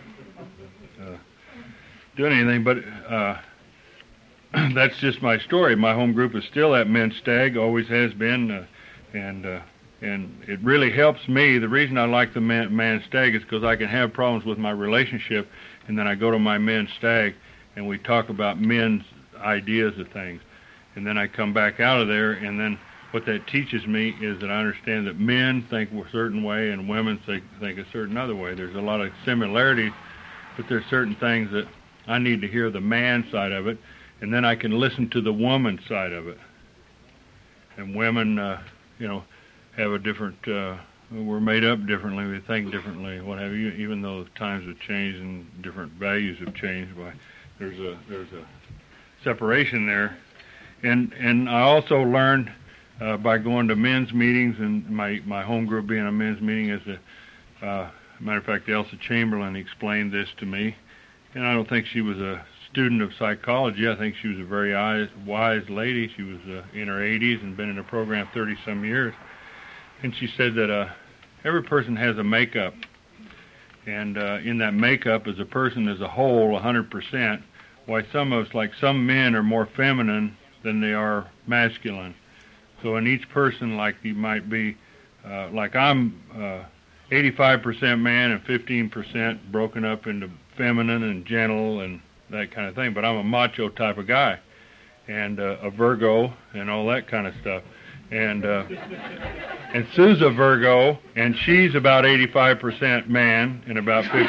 doing anything. But that's just my story. My home group is still at Men's Stag, always has been, and it really helps me. The reason I like the Men's Stag is because I can have problems with my relationship, and then I go to my Men's Stag, and we talk about men's ideas of things. And then I come back out of there, and then what that teaches me is that I understand that men think a certain way and women think a certain other way. There's a lot of similarities, but there's certain things that I need to hear the man side of it, and then I can listen to the woman side of it. And women, have a different, we're made up differently, we think differently, what have you, even though times have changed and different values have changed. There's a separation there. And I also learned by going to men's meetings, and my home group being a men's meeting, matter of fact, Elsa Chamberlain explained this to me, and I don't think she was a student of psychology. I think she was a very wise lady. She was in her 80s and been in the program 30-some years. And she said that every person has a makeup, and in that makeup as a person as a whole, 100%, why some men are more feminine than they are masculine. So in each person, like you might be, like I'm 85% man and 15% broken up into feminine and gentle and that kind of thing, but I'm a macho type of guy, and a Virgo and all that kind of stuff. And Sue's a Virgo, and she's about 85% man and about 15%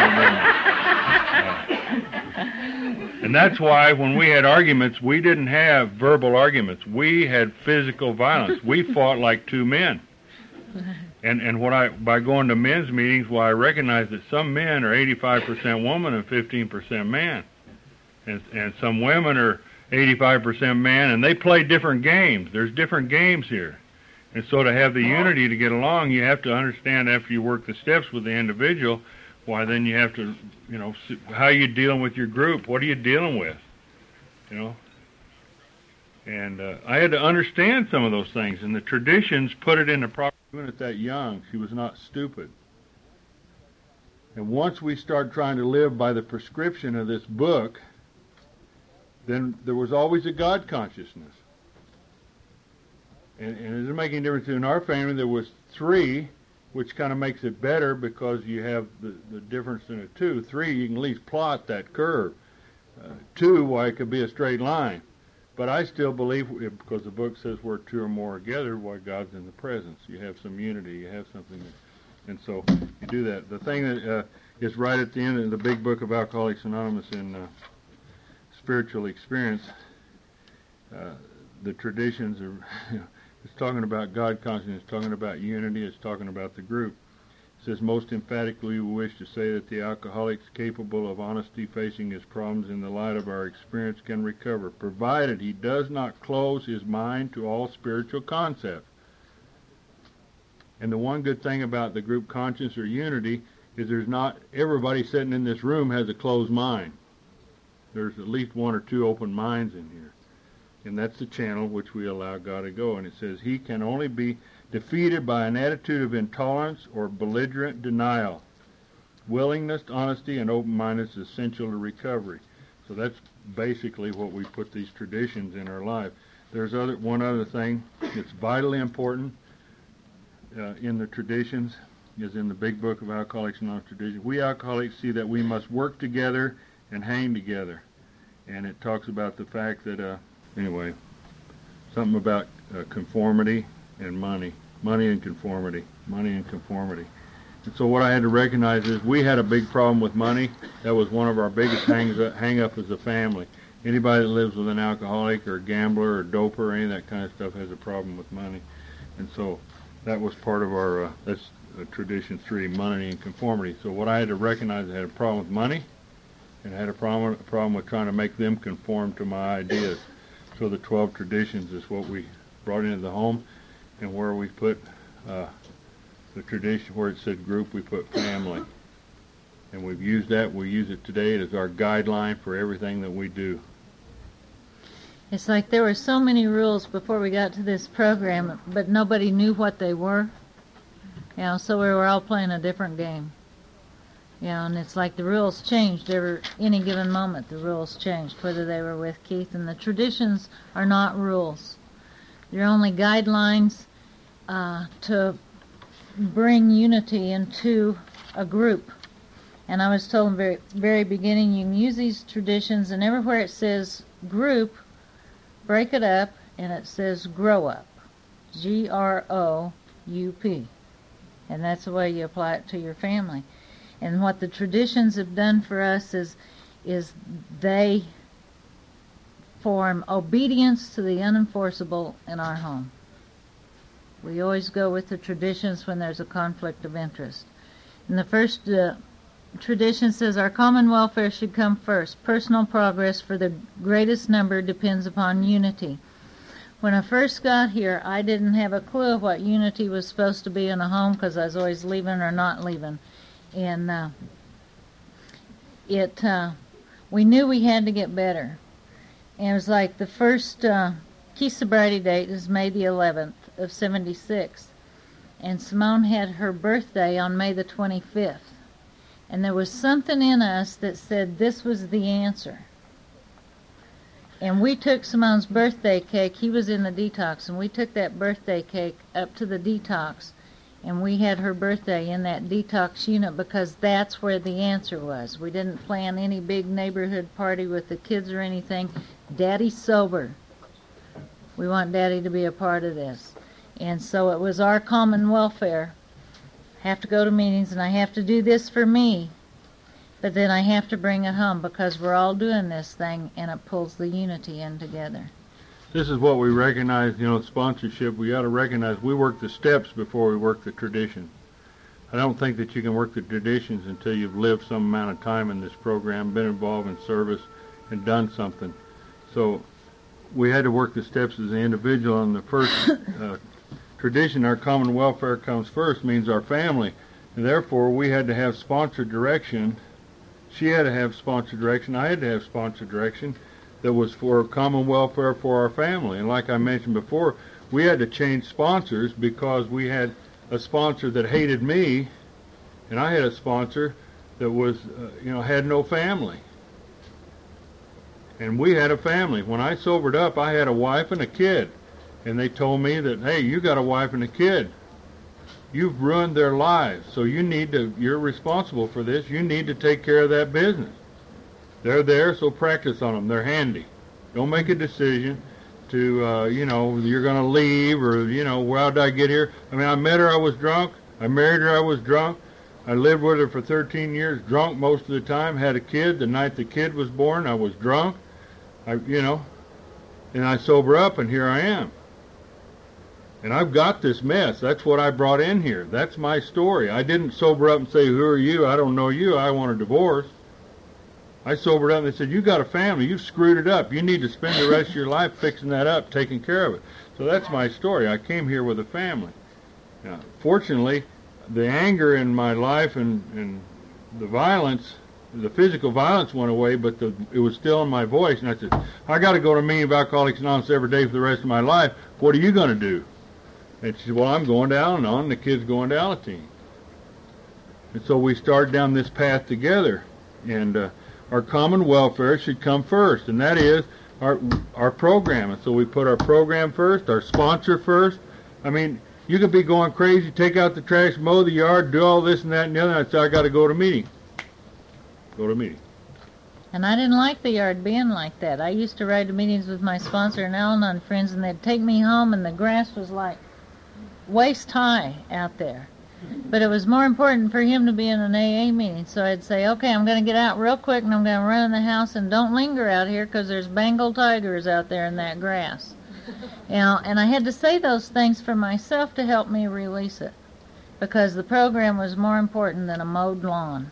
woman. And that's why when we had arguments, we didn't have verbal arguments. We had physical violence. We fought like two men. And by going to men's meetings, I recognize that some men are 85% woman and 15% man. And some women are 85% man, and they play different games. There's different games here. And so to have the unity to get along, you have to understand after you work the steps with the individual, why then you have to, how are you dealing with your group? What are you dealing with? And I had to understand some of those things, and the traditions put it in the proper, even at that young, she was not stupid. And once we start trying to live by the prescription of this book, then there was always a God consciousness. And it doesn't make any difference. In our family, there was 3, which kind of makes it better because you have the difference in a 2. 3, you can at least plot that curve. 2, why it could be a straight line. But I still believe, because the book says where 2 or more are gathered, why God's in the presence. You have some unity. You have something. And so you do that. The thing that is right at the end of the big book of Alcoholics Anonymous in spiritual experience, the traditions are, it's talking about God consciousness, it's talking about unity, it's talking about the group. It says, most emphatically we wish to say that the alcoholic capable of honestly facing his problems in the light of our experience can recover, provided he does not close his mind to all spiritual concepts. And the one good thing about the group conscience or unity is there's not, everybody sitting in this room has a closed mind. There's at least 1 or 2 open minds in here. And that's the channel which we allow God to go. And it says, he can only be defeated by an attitude of intolerance or belligerent denial. Willingness, honesty, and open-mindedness is essential to recovery. So that's basically what we put these traditions in our life. There's one other thing that's vitally important in the traditions, is in the Big Book of Alcoholics Anonymous Traditions. We alcoholics see that we must work together and hang together. And it talks about the fact that, something about conformity and money and conformity. And so what I had to recognize is we had a big problem with money. That was one of our biggest hang-up as a family. Anybody that lives with an alcoholic or a gambler or doper or any of that kind of stuff has a problem with money. And so that was part of our, that's tradition 3, money and conformity. So what I had to recognize, I had a problem with money, and I had a problem with trying to make them conform to my ideas. So the 12 traditions is what we brought into the home, and where we put the tradition, where it said group, we put family. And we've used that, we use it today as our guideline for everything that we do. It's like there were so many rules before we got to this program, but nobody knew what they were. So we were all playing a different game. And it's like the rules changed any given moment. The rules changed, whether they were with Keith. And the traditions are not rules. They're only guidelines to bring unity into a group. And I was told in the very beginning, you can use these traditions, and everywhere it says group, break it up, and it says grow up. G-R-O-U-P. And that's the way you apply it to your family. And what the traditions have done for us is they form obedience to the unenforceable in our home. We always go with the traditions when there's a conflict of interest. And the first tradition says our common welfare should come first. Personal progress for the greatest number depends upon unity. When I first got here, I didn't have a clue of what unity was supposed to be in a home, because I was always leaving or not leaving. And we knew we had to get better. And it was like the first key sobriety date is May the 11th of 76. And Simone had her birthday on May the 25th. And there was something in us that said this was the answer. And we took Simone's birthday cake. He was in the detox, and we took that birthday cake up to the detox. And we had her birthday in that detox unit because that's where the answer was. We didn't plan any big neighborhood party with the kids or anything. Daddy's sober. We want Daddy to be a part of this. And so it was our common welfare. I have to go to meetings, and I have to do this for me. But then I have to bring it home because we're all doing this thing, and it pulls the unity in together. This is what we recognize, sponsorship. We got to recognize we work the steps before we work the tradition. I don't think that you can work the traditions until you've lived some amount of time in this program, been involved in service, and done something. So we had to work the steps as an individual. And the first tradition, our common welfare comes first, means our family. And therefore, we had to have sponsored direction. She had to have sponsored direction. I had to have sponsored direction that was for common welfare for our family. And like I mentioned before, we had to change sponsors because we had a sponsor that hated me, and I had a sponsor that was, had no family. And we had a family. When I sobered up, I had a wife and a kid. And they told me that, hey, you got a wife and a kid. You've ruined their lives, so you're responsible for this. You need to take care of that business. They're there, so practice on them. They're handy. Don't make a decision to, you're going to leave or, how did I get here? I mean, I met her, I was drunk. I married her, I was drunk. I lived with her for 13 years, drunk most of the time. Had a kid. The night the kid was born, I was drunk. And I sober up, and here I am. And I've got this mess. That's what I brought in here. That's my story. I didn't sober up and say, who are you? I don't know you. I want a divorce. I sobered up and they said, you got a family. You've screwed it up. You need to spend the rest of your life fixing that up, taking care of it. So that's my story. I came here with a family. Now, fortunately, the anger in my life and the violence the physical violence went away, but it was still in my voice. And I said, I got to go to a meeting of Alcoholics Anonymous every day for the rest of my life. What are you going to do? And she said, well, I'm going to Al-Anon, and the kid's going to Alateen. And so we started down this path together. And our common welfare should come first, and that is our program. And so we put our program first, our sponsor first. I mean, you could be going crazy, take out the trash, mow the yard, do all this and that and the other, and I'd say, I got to go to a meeting. Go to a meeting. And I didn't like the yard being like that. I used to ride to meetings with my sponsor and Al-Anon friends, and they'd take me home, and the grass was like waist high out there. But it was more important for him to be in an AA meeting. So I'd say, okay, I'm going to get out real quick, and I'm going to run in the house, and don't linger out here because there's Bengal tigers out there in that grass. You know, and I had to say those things for myself to help me release it, because the program was more important than a mowed lawn.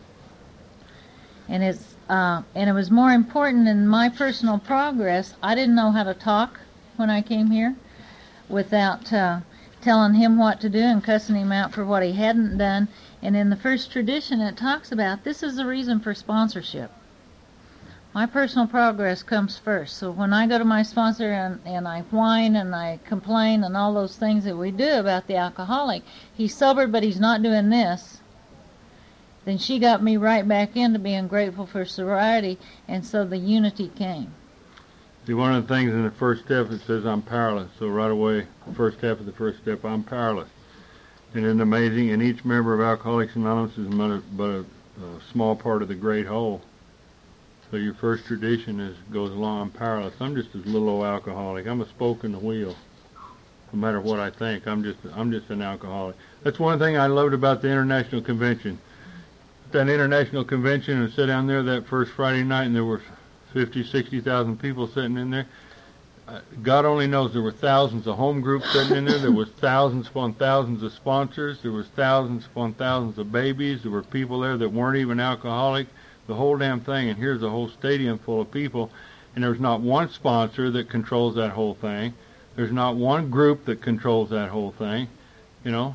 And it was more important in my personal progress. I didn't know how to talk when I came here without telling him what to do and cussing him out for what he hadn't done. And in the first tradition, it talks about this is the reason for sponsorship. My personal progress comes first. So when I go to my sponsor and I whine and I complain and all those things that we do about the alcoholic, he's sober but he's not doing this, then she got me right back into being grateful for sobriety, and so the unity came. See, one of the things in the first step, it says I'm powerless. So right away, the first step of the first step, I'm powerless. And it's amazing, and each member of Alcoholics Anonymous is but a small part of the great whole. So your first tradition goes along, I'm powerless. I'm just a little old alcoholic. I'm a spoke in the wheel. No matter what I think, I'm just an alcoholic. That's one thing I loved about the International Convention. That International Convention, and sit down there that first Friday night, and there were 50, 60,000 people sitting in there. God only knows there were thousands of home groups sitting in there. There was thousands upon thousands of sponsors. There was thousands upon thousands of babies. There were people there that weren't even alcoholic. The whole damn thing, and here's a whole stadium full of people, and there's not one sponsor that controls that whole thing. There's not one group that controls that whole thing, you know.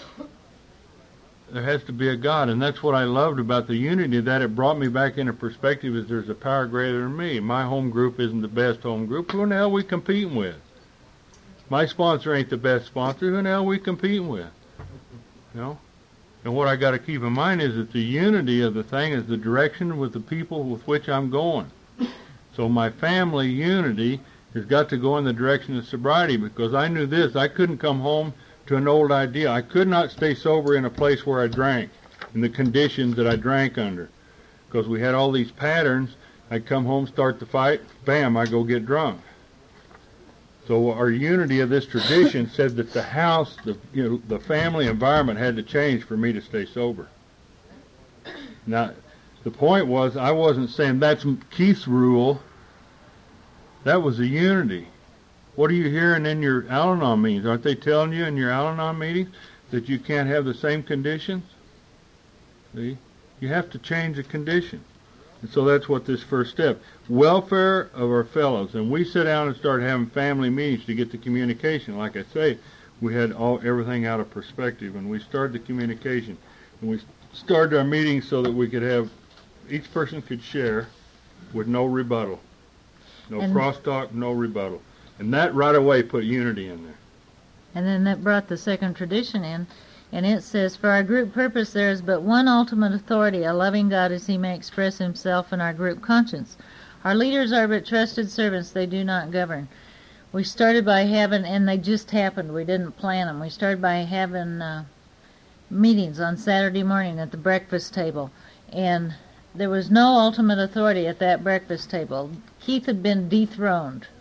There has to be a God, and that's what I loved about the unity, that it brought me back into perspective is there's a power greater than me. My home group isn't the best home group. Who in the hell are we competing with? My sponsor ain't the best sponsor. Who in the hell are we competing with? You know? And what I got to keep in mind is that the unity of the thing is the direction with the people with which I'm going. So my family unity has got to go in the direction of sobriety, because I knew this. I couldn't come home to an old idea. I could not stay sober in a place where I drank, in the conditions that I drank under, because we had all these patterns. I'd come home, start the fight, bam, I go get drunk. So our unity of this tradition said that the house, the family environment had to change for me to stay sober. Now, the point was, I wasn't saying that's Keith's rule. That was a unity. What are you hearing in your Al-Anon meetings? Aren't they telling you in your Al-Anon meetings that you can't have the same conditions? See? You have to change the condition. And so that's what this first step. Welfare of our fellows. And we sit down and start having family meetings to get the communication. Like I say, we had everything out of perspective, and we started the communication. And we started our meetings so that we could have, each person could share with no rebuttal. No crosstalk, no rebuttal. And that right away put unity in there. And then that brought the second tradition in, and it says, for our group purpose there is but one ultimate authority, a loving God as he may express himself in our group conscience. Our leaders are but trusted servants, they do not govern. We started by having, and they just happened, we didn't plan them, we started by having meetings on Saturday morning at the breakfast table, and there was no ultimate authority at that breakfast table. Keith had been dethroned.